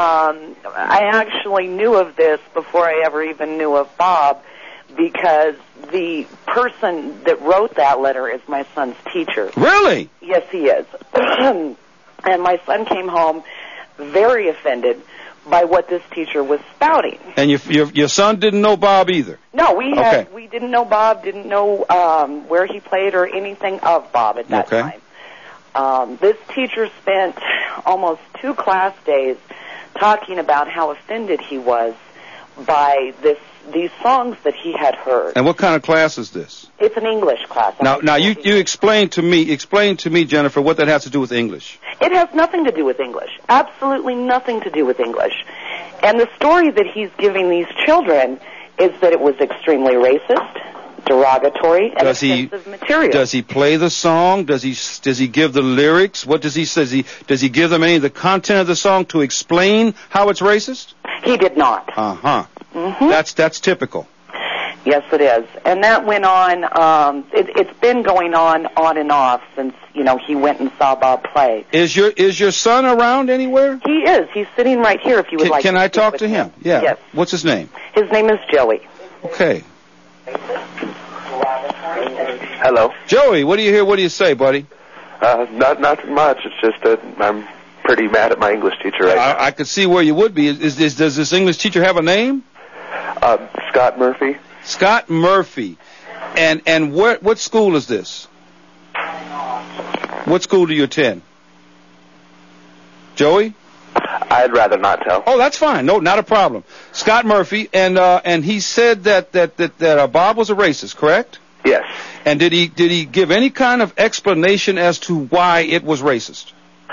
[SPEAKER 3] I actually knew of this before I ever even knew of Bob because the person that wrote that letter is my son's teacher.
[SPEAKER 10] Really?
[SPEAKER 3] Yes, he is. And my son came home very offended by what this teacher was spouting.
[SPEAKER 10] And your son didn't know Bob either?
[SPEAKER 3] No, we didn't know Bob, didn't know where he played or anything of Bob at that time. This teacher spent almost 2 class days talking about how offended he was by these songs that he had heard.
[SPEAKER 10] And what kind of class is this?
[SPEAKER 3] It's an English class.
[SPEAKER 10] Now you explain to me, Jennifer, what that has to do with English.
[SPEAKER 3] It has nothing to do with English. Absolutely nothing to do with English. And the story that he's giving these children is that it was extremely racist, derogatory, and offensive material.
[SPEAKER 10] Does he play the song? Does he give the lyrics? What does he say? Does he give them any of the content of the song to explain how it's racist?
[SPEAKER 3] He did not.
[SPEAKER 10] Uh-huh.
[SPEAKER 3] Mm-hmm.
[SPEAKER 10] That's typical.
[SPEAKER 3] Yes, it is. And that went on, it's been going on and off since, he went and saw Bob play.
[SPEAKER 10] Is your son around anywhere?
[SPEAKER 3] He is. He's sitting right here if you would like to
[SPEAKER 10] Can I talk to him? Yeah.
[SPEAKER 3] Yes.
[SPEAKER 10] What's his name?
[SPEAKER 3] His name is Joey.
[SPEAKER 10] Okay.
[SPEAKER 4] Hello.
[SPEAKER 10] Joey, what do you hear? What do you say, buddy?
[SPEAKER 4] Not much. It's just that I'm pretty mad at my English teacher right now.
[SPEAKER 10] I could see where you would be. Does this English teacher have a name?
[SPEAKER 4] Scott Murphy.
[SPEAKER 10] Scott Murphy. And what school is this? What school do you attend? Joey?
[SPEAKER 4] I'd rather not tell.
[SPEAKER 10] Oh, that's fine. No, not a problem. Scott Murphy, and he said that Bob was a racist, correct?
[SPEAKER 4] Yes.
[SPEAKER 10] And did he give any kind of explanation as to why it was racist?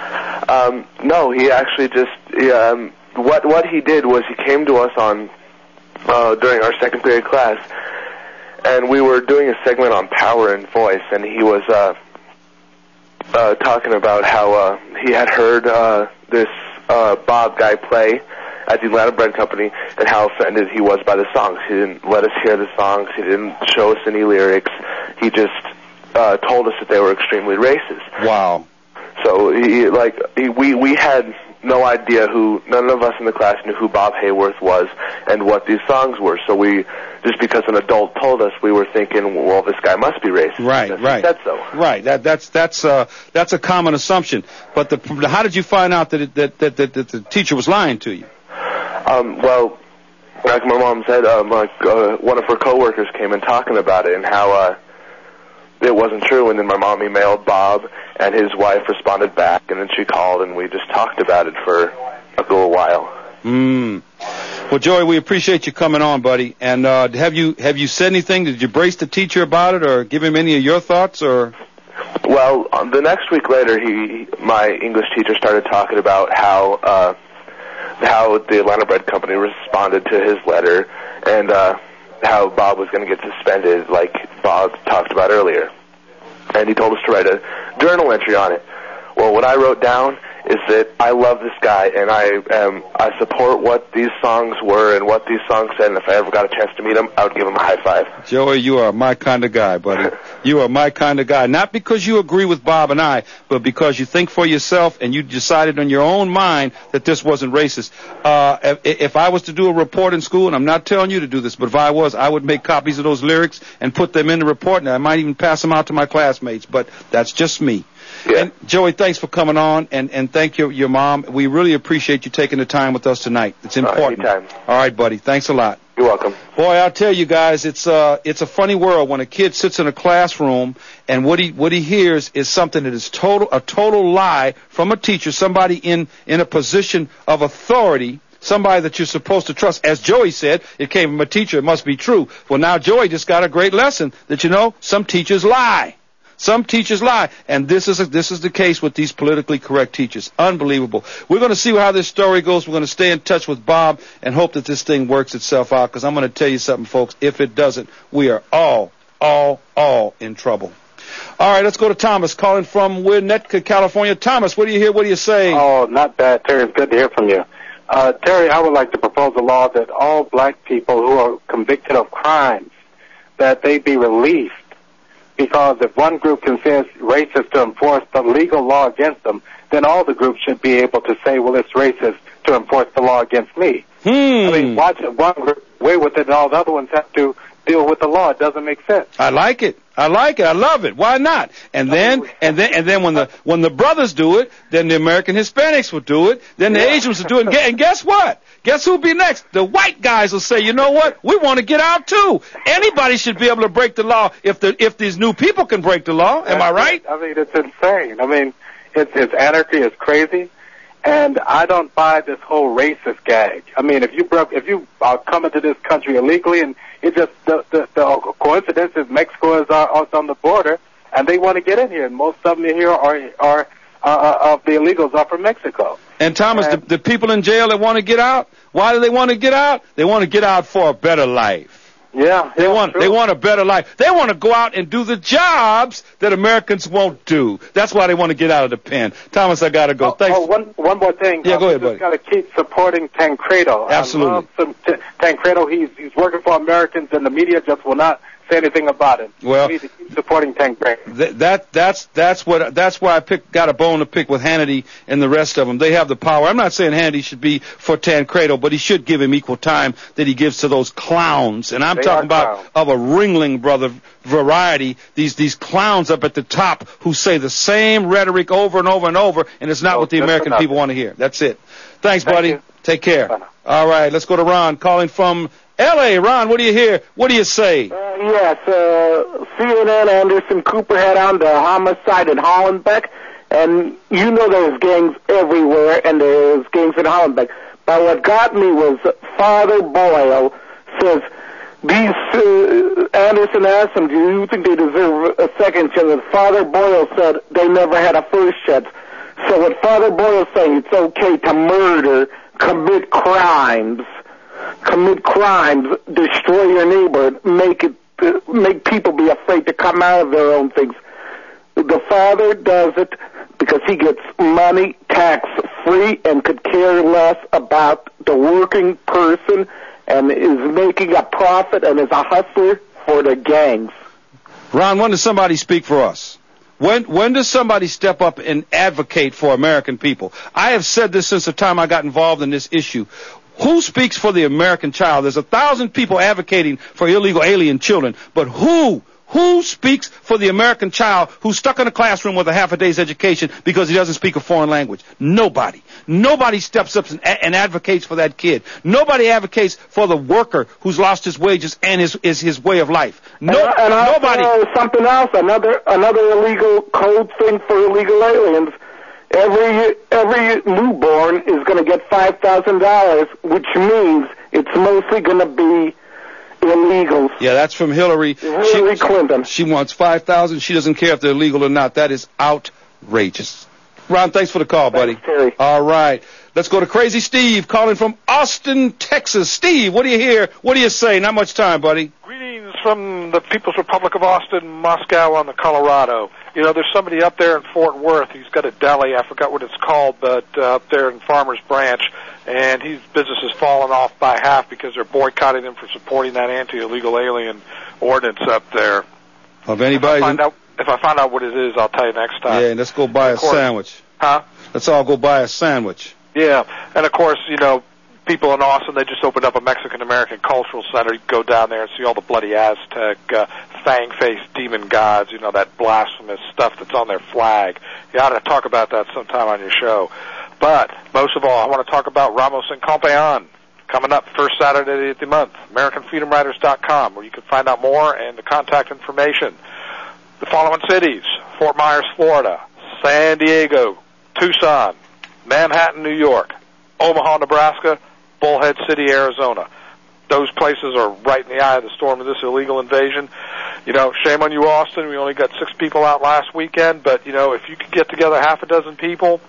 [SPEAKER 4] No, he actually just what he did was he came to us on during our second period class, and we were doing a segment on power and voice, and he was talking about how he had heard this Bob guy play at the Atlanta Bread Company, and how offended he was by the songs. He didn't let us hear the songs. He didn't show us any lyrics. He just told us that they were extremely racist.
[SPEAKER 10] Wow.
[SPEAKER 4] So we had no idea none of us in the class knew who Bob Hayworth was and what these songs were. So just because an adult told us, we were thinking, well, this guy must be racist.
[SPEAKER 10] Right.
[SPEAKER 4] He said so.
[SPEAKER 10] Right. That's a common assumption. But how did you find out that the teacher was lying to you?
[SPEAKER 4] Well, like my mom said, one of her coworkers came in talking about it and how it wasn't true, and then my mom emailed Bob, and his wife responded back, and then she called, and we just talked about it for a little while.
[SPEAKER 10] Well, Joey, we appreciate you coming on, buddy. And have you said anything? Did you brace the teacher about it, or give him any of your thoughts, or?
[SPEAKER 4] Well, the next week later, my English teacher started talking about how the Atlanta Bread Company responded to his letter, and how Bob was going to get suspended, like Bob talked about earlier. And he told us to write a journal entry on it. Well, what I wrote down is that I love this guy, and I support what these songs were and what these songs said, and if I ever got a chance to meet him, I would give him a high five.
[SPEAKER 10] Joey, you are my kind of guy, buddy. You are my kind of guy. Not because you agree with Bob and I, but because you think for yourself and you decided on your own mind that this wasn't racist. If I was to do a report in school, and I'm not telling you to do this, but if I was, I would make copies of those lyrics and put them in the report, and I might even pass them out to my classmates, but that's just me. Yeah. And Joey, thanks for coming on, and thank your mom. We really appreciate you taking the time with us tonight. It's important.
[SPEAKER 4] Anytime.
[SPEAKER 10] All right, buddy. Thanks a lot.
[SPEAKER 4] You're welcome.
[SPEAKER 10] Boy, I'll tell you guys, it's a funny world when a kid sits in a classroom and what he hears is something that is a total lie from a teacher, somebody in a position of authority. Somebody that you're supposed to trust. As Joey said, it came from a teacher. It must be true. Well, now Joey just got a great lesson that, some teachers lie. Some teachers lie, and this is the case with these politically correct teachers. Unbelievable. We're going to see how this story goes. We're going to stay in touch with Bob and hope that this thing works itself out, because I'm going to tell you something, folks. If it doesn't, we are all in trouble. All right, let's go to Thomas, calling from Winnetka, California. Thomas, what do you hear? What do you say?
[SPEAKER 5] Oh, not bad, Terry. It's good to hear from you. Terry, I would like to propose a law that all black people who are convicted of crimes, that they be released. Because if one group considers racist to enforce the legal law against them, then all the groups should be able to say, well, it's racist to enforce the law against me. I mean, watch one group away with it and all the other ones have to deal with the law. It doesn't make sense.
[SPEAKER 10] I like it. I love it. Why not? And then when the brothers do it, then the American Hispanics will do it, then the Asians will do it. And guess what? Guess who'll be next? The white guys will say, you know what? We want to get out too. Anybody should be able to break the law if these new people can break the law. Am I right?
[SPEAKER 5] I mean, it's insane. I mean, it's anarchy. It's crazy. And I don't buy this whole racist gag. I mean, if you come into this country illegally, and it just the coincidence is Mexico is on the border, and they want to get in here, and most of them here are of the illegals are from Mexico.
[SPEAKER 10] And Thomas, the people in jail that want to get out, why do they want to get out? They want to get out for a better life.
[SPEAKER 5] Yeah,
[SPEAKER 10] they want a better life. They want to go out and do the jobs that Americans won't do. That's why they want to get out of the pen. Thomas, I gotta go. Thanks.
[SPEAKER 5] One more thing.
[SPEAKER 10] Yeah, go ahead, buddy.
[SPEAKER 5] Got to keep supporting Tancredo.
[SPEAKER 10] Absolutely.
[SPEAKER 5] I love Tancredo. He's working for Americans, and the media just will not say anything about it.
[SPEAKER 10] Well,
[SPEAKER 5] we need to keep supporting Tank Gray.
[SPEAKER 10] That's why I got a bone to pick with Hannity and the rest of them. They have the power. I'm not saying Hannity should be for Tancredo, but he should give him equal time that he gives to those clowns. And I'm talking about of a Ringling Brother variety. These clowns up at the top who say the same rhetoric over and over and over, and it's not what the American people want to hear. That's it. Thanks, buddy.
[SPEAKER 5] You.
[SPEAKER 10] Take care. All right, let's go to Ron calling from L.A. Ron, what do you hear? What do you say?
[SPEAKER 9] Yes, CNN Anderson Cooper had on the homicide in Hollenbeck, and you know there's gangs everywhere, and there's gangs in Hollenbeck. But what got me was Father Boyle says, Anderson asked him, do you think they deserve a second chance? And Father Boyle said they never had a first chance. So what Father Boyle is saying, it's okay to murder, commit crimes, destroy your neighbor, make people be afraid to come out of their own things. The father does it because he gets money tax-free and could care less about the working person and is making a profit and is a hustler for the gangs.
[SPEAKER 10] Ron, when does somebody speak for us? When does somebody step up and advocate for American people? I have said this since the time I got involved in this issue. Who speaks for the American child? There's 1,000 people advocating for illegal alien children, but who speaks for the American child who's stuck in a classroom with a half a day's education because he doesn't speak a foreign language? Nobody. Nobody steps up and advocates for that kid. Nobody advocates for the worker who's lost his wages and his way of life. Nobody.
[SPEAKER 9] Something else, another illegal code thing for illegal aliens. Every newborn is going to get $5,000, which means it's mostly going to be illegals.
[SPEAKER 10] Yeah, that's from Hillary
[SPEAKER 9] Clinton.
[SPEAKER 10] She wants $5,000. She doesn't care if they're legal or not. That is outrageous. Ron, thanks for the call, buddy.
[SPEAKER 9] Thanks, Terry.
[SPEAKER 10] All right. Let's go to Crazy Steve calling from Austin, Texas. Steve, what do you hear? What do you say? Not much time, buddy.
[SPEAKER 11] Greetings from the People's Republic of Austin, Moscow on the Colorado. You know, there's somebody up there in Fort Worth. He's got a deli. I forgot what it's called, but up there in Farmers Branch. And his business has fallen off by half because they're boycotting him for supporting that anti-illegal alien ordinance up there.
[SPEAKER 10] Of anybody?
[SPEAKER 11] If I find out what it is, I'll tell you next time.
[SPEAKER 10] Yeah, let's go buy a sandwich.
[SPEAKER 11] Huh?
[SPEAKER 10] Let's all go buy a sandwich.
[SPEAKER 11] Yeah, and of course, you know, people in Austin, they just opened up a Mexican-American cultural center. You can go down there and see all the bloody Aztec, fang-faced demon gods, you know, that blasphemous stuff that's on their flag. You ought to talk about that sometime on your show. But, most of all, I want to talk about Ramos and Campeon coming up first Saturday of the month, AmericanFreedomWriters.com, where you can find out more and the contact information. The following cities: Fort Myers, Florida; San Diego; Tucson; Manhattan, New York; Omaha, Nebraska; Bullhead City, Arizona. Those places are right in the eye of the storm of this illegal invasion. You know, shame on you, Austin. We only got 6 people out last weekend, but, you know, if you could get together half a dozen people,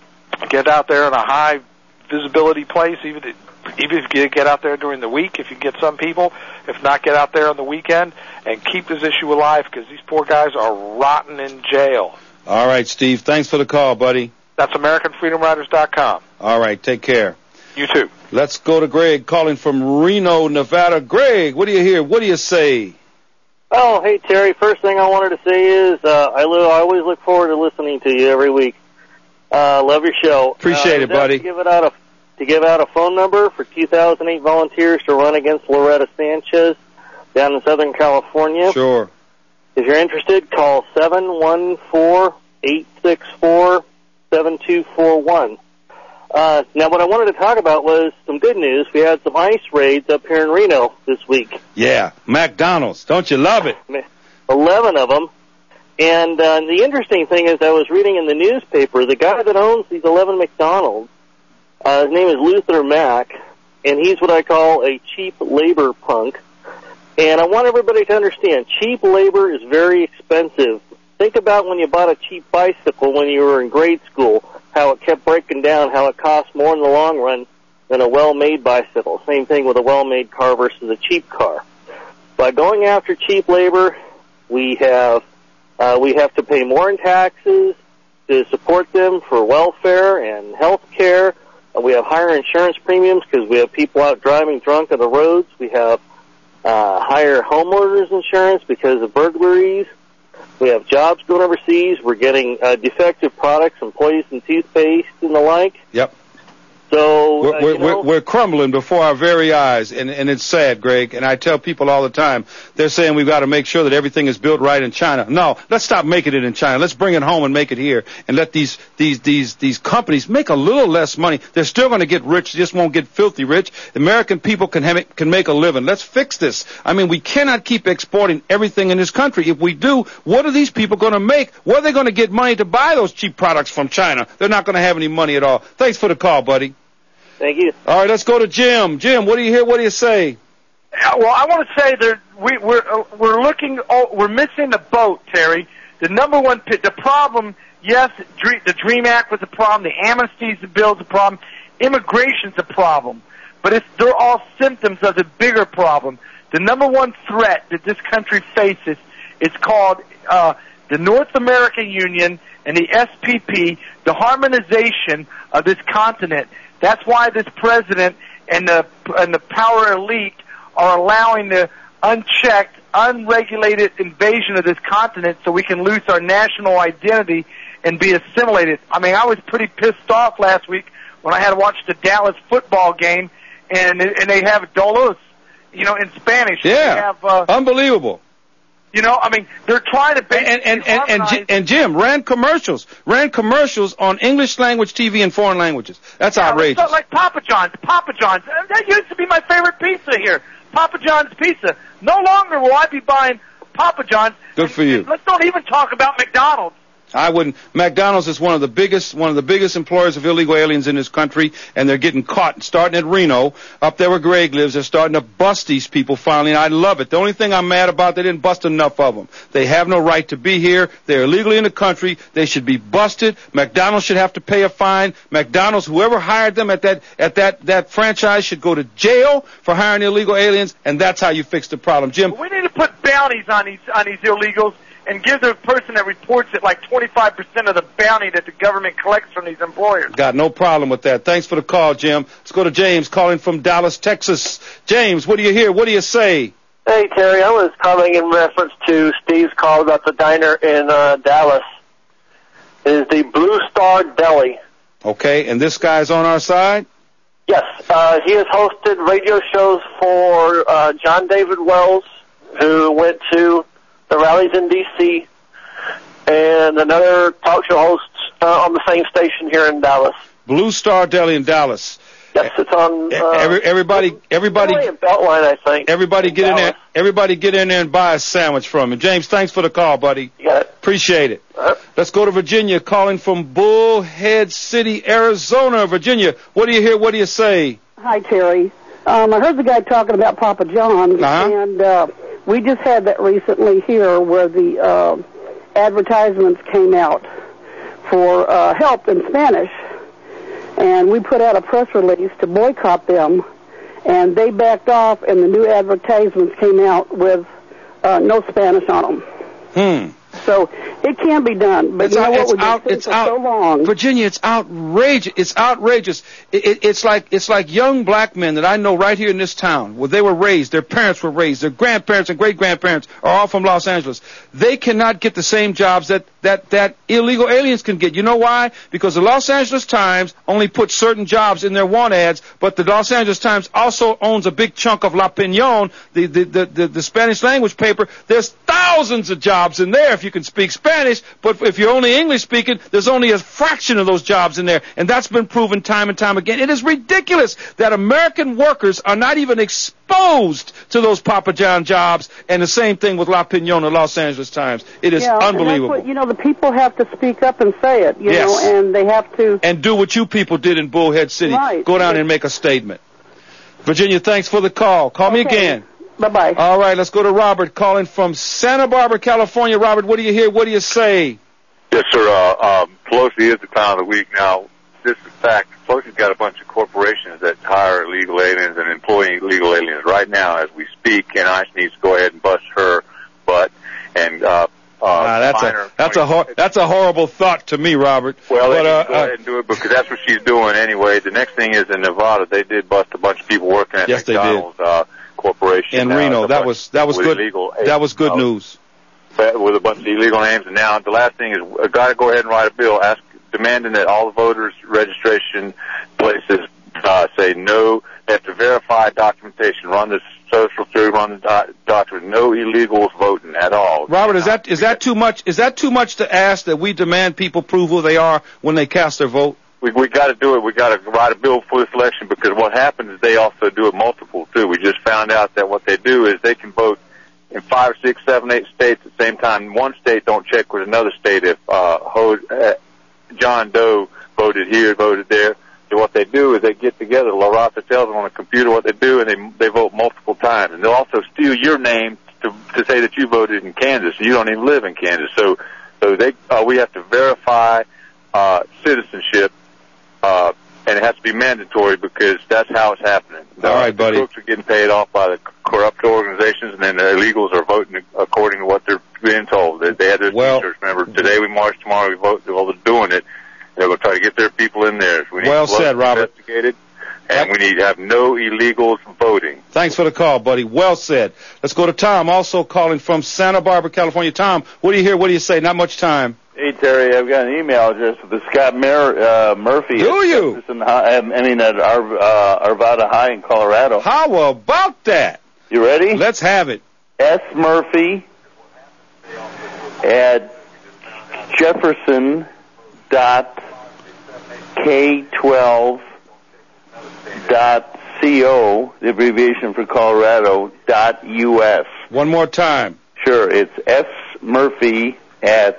[SPEAKER 11] get out there in a high visibility place, even if you get out there during the week, if you get some people, if not, get out there on the weekend and keep this issue alive, because these poor guys are rotting in jail.
[SPEAKER 10] All right, Steve. Thanks for the call, buddy.
[SPEAKER 11] That's AmericanFreedomWriters.com.
[SPEAKER 10] All right, take care.
[SPEAKER 11] You too.
[SPEAKER 10] Let's go to Greg calling from Reno, Nevada. Greg, what do you hear? What do you say?
[SPEAKER 23] Oh, hey, Terry. First thing I wanted to say is I always look forward to listening to you every week. Love your show.
[SPEAKER 10] Appreciate it, buddy.
[SPEAKER 23] To give out a phone number for 2008 volunteers to run against Loretta Sanchez down in Southern California.
[SPEAKER 10] Sure.
[SPEAKER 23] If you're interested, call 714-864-7241. Now, what I wanted to talk about was some good news. We had some ICE raids up here in Reno this week.
[SPEAKER 10] Yeah, McDonald's. Don't you love it?
[SPEAKER 23] 11 of them. And the interesting thing is I was reading in the newspaper, the guy that owns these 11 McDonald's, his name is Luther Mack, and he's what I call a cheap labor punk. And I want everybody to understand, cheap labor is very expensive. Think about when you bought a cheap bicycle when you were in grade school, how it kept breaking down, how it costs more in the long run than a well-made bicycle. Same thing with a well-made car versus a cheap car. By going after cheap labor, we have to pay more in taxes to support them for welfare and health care. We have higher insurance premiums because we have people out driving drunk on the roads. We have higher homeowners insurance because of burglaries. We have jobs going overseas. We're getting defective products and poison toothpaste and the like.
[SPEAKER 10] Yep.
[SPEAKER 23] So
[SPEAKER 10] we're crumbling before our very eyes, and it's sad, Greg. And I tell people all the time, they're saying we've got to make sure that everything is built right in China. No, let's stop making it in China. Let's bring it home and make it here, and let these companies make a little less money. They're still going to get rich, they just won't get filthy rich. American people can make a living. Let's fix this. I mean, we cannot keep exporting everything in this country. If we do, what are these people going to make? Where are they going to get money to buy those cheap products from China? They're not going to have any money at all. Thanks for the call, buddy.
[SPEAKER 23] Thank you.
[SPEAKER 10] All right, let's go to Jim. Jim, what do you hear? What do you say?
[SPEAKER 12] Well, I want to say that we're missing the boat, Terry. The number one, the problem. Yes, the DREAM Act was a problem. The amnesty bill's a problem. Immigration's a problem. But they're all symptoms of the bigger problem. The number one threat that this country faces is called the North American Union and the SPP, the harmonization of this continent. That's why this president and the power elite are allowing the unchecked, unregulated invasion of this continent so we can lose our national identity and be assimilated. I mean, I was pretty pissed off last week when I had to watch the Dallas football game, and they have Dolos, in Spanish.
[SPEAKER 10] Yeah,
[SPEAKER 12] they have,
[SPEAKER 10] unbelievable.
[SPEAKER 12] I mean, they're trying to basically harmonize.
[SPEAKER 10] And Jim ran commercials on English language TV and foreign languages. That's outrageous.
[SPEAKER 12] Like Papa John's. That used to be my favorite pizza here. Papa John's pizza. No longer will I be buying Papa John's.
[SPEAKER 10] Good for you.
[SPEAKER 12] Let's don't even talk about McDonald's.
[SPEAKER 10] I wouldn't. McDonald's is one of the biggest employers of illegal aliens in this country, and they're getting caught. Starting at Reno, up there where Greg lives, they're starting to bust these people finally, and I love it. The only thing I'm mad about, they didn't bust enough of them. They have no right to be here. They're illegally in the country. They should be busted. McDonald's should have to pay a fine. McDonald's, whoever hired them at that franchise, should go to jail for hiring illegal aliens, and that's how you fix the problem, Jim.
[SPEAKER 12] We need to put bounties on these illegals, and give the person that reports it like 25% of the bounty that the government collects from these employers.
[SPEAKER 10] Got no problem with that. Thanks for the call, Jim. Let's go to James calling from Dallas, Texas. James, what do you hear? What do you say?
[SPEAKER 23] Hey, Terry, I was calling in reference to Steve's call about the diner in Dallas. It is the Blue Star Deli.
[SPEAKER 10] Okay, and this guy's on our side?
[SPEAKER 23] Yes, he has hosted radio shows for John David Wells, who went to the rallies in D.C., and another talk show host on the same station here in Dallas.
[SPEAKER 10] Blue Star Deli in Dallas.
[SPEAKER 23] Yes, it's on.
[SPEAKER 10] Everybody.
[SPEAKER 23] Beltline, I think.
[SPEAKER 10] Everybody get in there. Everybody get in there and buy a sandwich from him. James, thanks for the call, buddy.
[SPEAKER 23] You got it.
[SPEAKER 10] Appreciate it. Let's go to Virginia, calling from Bullhead City, Arizona. Virginia, what do you hear? What do you say?
[SPEAKER 14] Hi, Terry. I heard the guy talking about Papa John's, and we just had that recently here where the advertisements came out for help in Spanish, and we put out a press release to boycott them, and they backed off, and the new advertisements came out with no Spanish on them. So it can be done, but it's so long.
[SPEAKER 10] Virginia, it's outrageous. It's outrageous. It's like young black men that I know right here in this town, where they were raised, their parents were raised, their grandparents and great-grandparents are all from Los Angeles. They cannot get the same jobs that illegal aliens can get. You know why? Because the Los Angeles Times only puts certain jobs in their want ads, but the Los Angeles Times also owns a big chunk of La Opinión, the Spanish language paper. There's thousands of jobs in there if you can speak Spanish, but if you're only English speaking, there's only a fraction of those jobs in there, and that's been proven time and time again. It is ridiculous that American workers are not even exposed to those Papa John jobs, and the same thing with La Opinión, the Los Angeles Times. It is unbelievable.
[SPEAKER 14] And that's what, the people have to speak up and say it, you know, and they have to...
[SPEAKER 10] And do what you people did in Bullhead City.
[SPEAKER 14] Right.
[SPEAKER 10] Go down and make a statement. Virginia, thanks for the call. Call me again.
[SPEAKER 14] Bye-bye.
[SPEAKER 10] All right, let's go to Robert calling from Santa Barbara, California. Robert, what do you hear? What do you say?
[SPEAKER 15] Yes, sir. Pelosi is the clown of the week. Now, this is fact. Pelosi's got a bunch of corporations that hire illegal aliens and employ illegal aliens right now as we speak, and ICE needs to go ahead and bust her butt and
[SPEAKER 10] that's a horrible thought to me, Robert.
[SPEAKER 15] Well, go ahead and do it because that's what she's doing anyway. The next thing is in Nevada, they did bust a bunch of people working at McDonald's. corporation
[SPEAKER 10] in
[SPEAKER 15] now.
[SPEAKER 10] Reno. That was good. That was good news.
[SPEAKER 15] With a bunch of illegal names, and now the last thing is I got to go ahead and write a bill demanding that all the voters' registration places say no. They have to verify documentation, run the social security, run the document. No illegals voting at all.
[SPEAKER 10] Robert, is that too much? Is that too much to ask that we demand people prove who they are when they cast their vote?
[SPEAKER 15] We got to do it. We got to write a bill for this election, because what happens is they also do it multiple too. We just found out that what they do is they can vote in 5, 6, 7, 8 states at the same time. One state don't check with another state if John Doe voted here, voted there. So what they do is they get together. La Raza tells them on a computer what they do, and they vote multiple times. And they'll also steal your name to say that you voted in Kansas. You don't even live in Kansas. So we have to verify citizenship, and it has to be mandatory, because that's how it's happening.
[SPEAKER 10] All right, buddy.
[SPEAKER 15] The crooks are getting paid off by the corrupt organizations, and then the illegals are voting according to what they're being told. They had their T-shirts. Remember, today we march, tomorrow we vote. Well, they're doing it. They're going to try to get their people in there. So we need
[SPEAKER 10] well said, Robert.
[SPEAKER 15] Investigated, and we need to have no illegals voting.
[SPEAKER 10] Thanks for the call, buddy. Well said. Let's go to Tom, also calling from Santa Barbara, California. Tom, what do you hear? What do you say? Not much time.
[SPEAKER 13] Hey, Terry, I've got an email address for the Scott Murphy.
[SPEAKER 10] Do you?
[SPEAKER 13] At Arvada High in Colorado.
[SPEAKER 10] How about that?
[SPEAKER 13] You ready?
[SPEAKER 10] Let's have it.
[SPEAKER 13] S. Murphy at Jefferson.K12.co, the abbreviation for Colorado, .us.
[SPEAKER 10] One more time.
[SPEAKER 13] Sure, it's S. Murphy at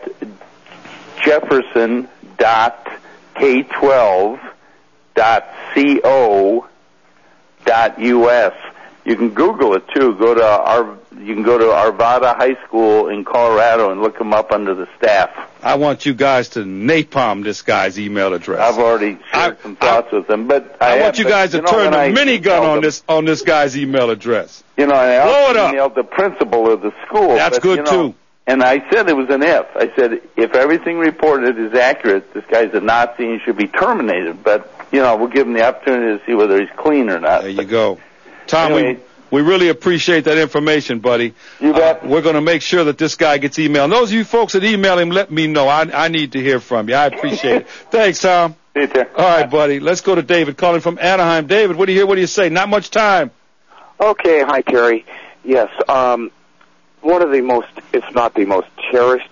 [SPEAKER 13] Jefferson.K12.co.us. You can Google it too. You can go to Arvada High School in Colorado and look them up under the staff.
[SPEAKER 10] I want you guys to napalm this guy's email address.
[SPEAKER 13] I've already shared some thoughts with them, but
[SPEAKER 10] I want you guys to turn the minigun on this guy's email address.
[SPEAKER 13] You know, and I
[SPEAKER 10] blow
[SPEAKER 13] also
[SPEAKER 10] it up.
[SPEAKER 13] emailed the principal of the school.
[SPEAKER 10] That's good too.
[SPEAKER 13] And I said it was an if. I said, if everything reported is accurate, this guy's a Nazi and should be terminated. But, we'll give him the opportunity to see whether he's clean or not.
[SPEAKER 10] There you go. Tom,
[SPEAKER 13] anyway,
[SPEAKER 10] we really appreciate that information, buddy.
[SPEAKER 13] You bet.
[SPEAKER 10] We're going to make sure that this guy gets emailed. And those of you folks that email him, let me know. I need to hear from you. I appreciate it. Thanks, Tom.
[SPEAKER 13] See you, Terry.
[SPEAKER 10] All right, buddy. Let's go to David, calling from Anaheim. David, what do you hear? What do you say? Not much time.
[SPEAKER 16] Okay. Hi, Terry. Yes. One of the most, if not the most cherished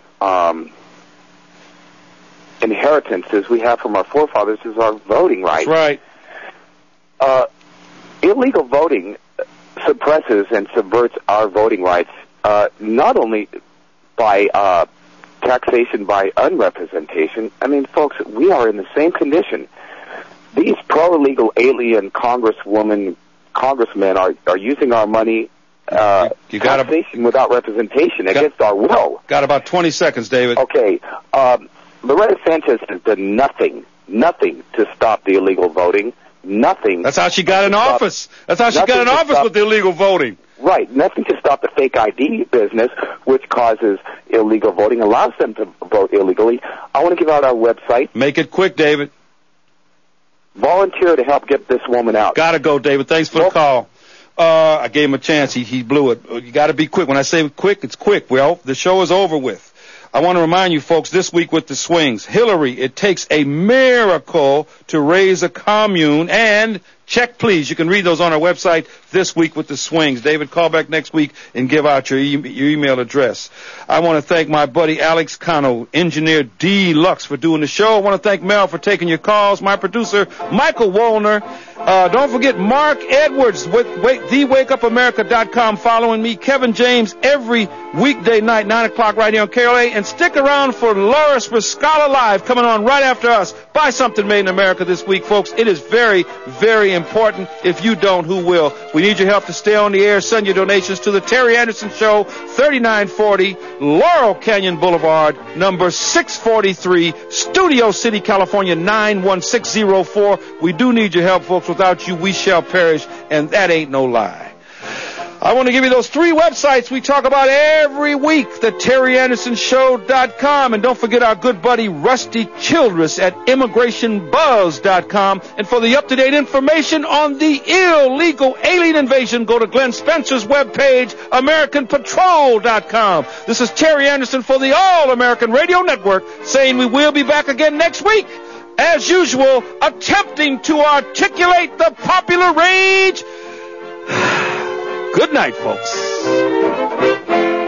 [SPEAKER 16] inheritances we have from our forefathers is our voting rights.
[SPEAKER 10] That's
[SPEAKER 16] right. Illegal voting suppresses and subverts our voting rights, not only by taxation by unrepresentation. I mean, folks, we are in the same condition. These pro-illegal alien congressmen are using our money taxation without representation against our will.
[SPEAKER 10] Got about 20 seconds, David.
[SPEAKER 16] Okay. Loretta Sanchez has done nothing to stop the illegal voting. Nothing.
[SPEAKER 10] That's how she got in office. That's how she got in office with the illegal voting.
[SPEAKER 16] Right. Nothing to stop the fake ID business, which causes illegal voting, allows them to vote illegally. I want to give out our website.
[SPEAKER 10] Make it quick, David.
[SPEAKER 16] Volunteer to help get this woman out.
[SPEAKER 10] Gotta go, David. Thanks for the call. I gave him a chance. He blew it. You got to be quick. When I say quick, it's quick. Well, the show is over with. I want to remind you folks, this week with the swings, Hillary, it takes a miracle to raise a commune, and check, please. You can read those on our website, This Week with the Swings. David, call back next week and give out your email address. I want to thank my buddy Alex Cano, engineer D-Lux, for doing the show. I want to thank Mel for taking your calls, my producer, Michael Wollner. Don't forget Mark Edwards with TheWakeUpAmerica.com, following me, Kevin James, every weekday night, 9 o'clock right here on KLA. And stick around for Loris Riscala Live coming on right after us. Buy something made in America this week, folks. It is very, very important. If you don't, who will? We need your help to stay on the air. Send your donations to the Terry Anderson Show, 3940 Laurel Canyon Boulevard, number 643, Studio City, California, 91604. We do need your help, folks. Without you, we shall perish, and that ain't no lie. I want to give you those 3 websites we talk about every week, the TerryAndersonShow.com, and don't forget our good buddy Rusty Childress at ImmigrationBuzz.com. And for the up-to-date information on the illegal alien invasion, go to Glenn Spencer's webpage, AmericanPatrol.com. This is Terry Anderson for the All-American Radio Network, saying we will be back again next week, as usual, attempting to articulate the popular rage. Good night, folks.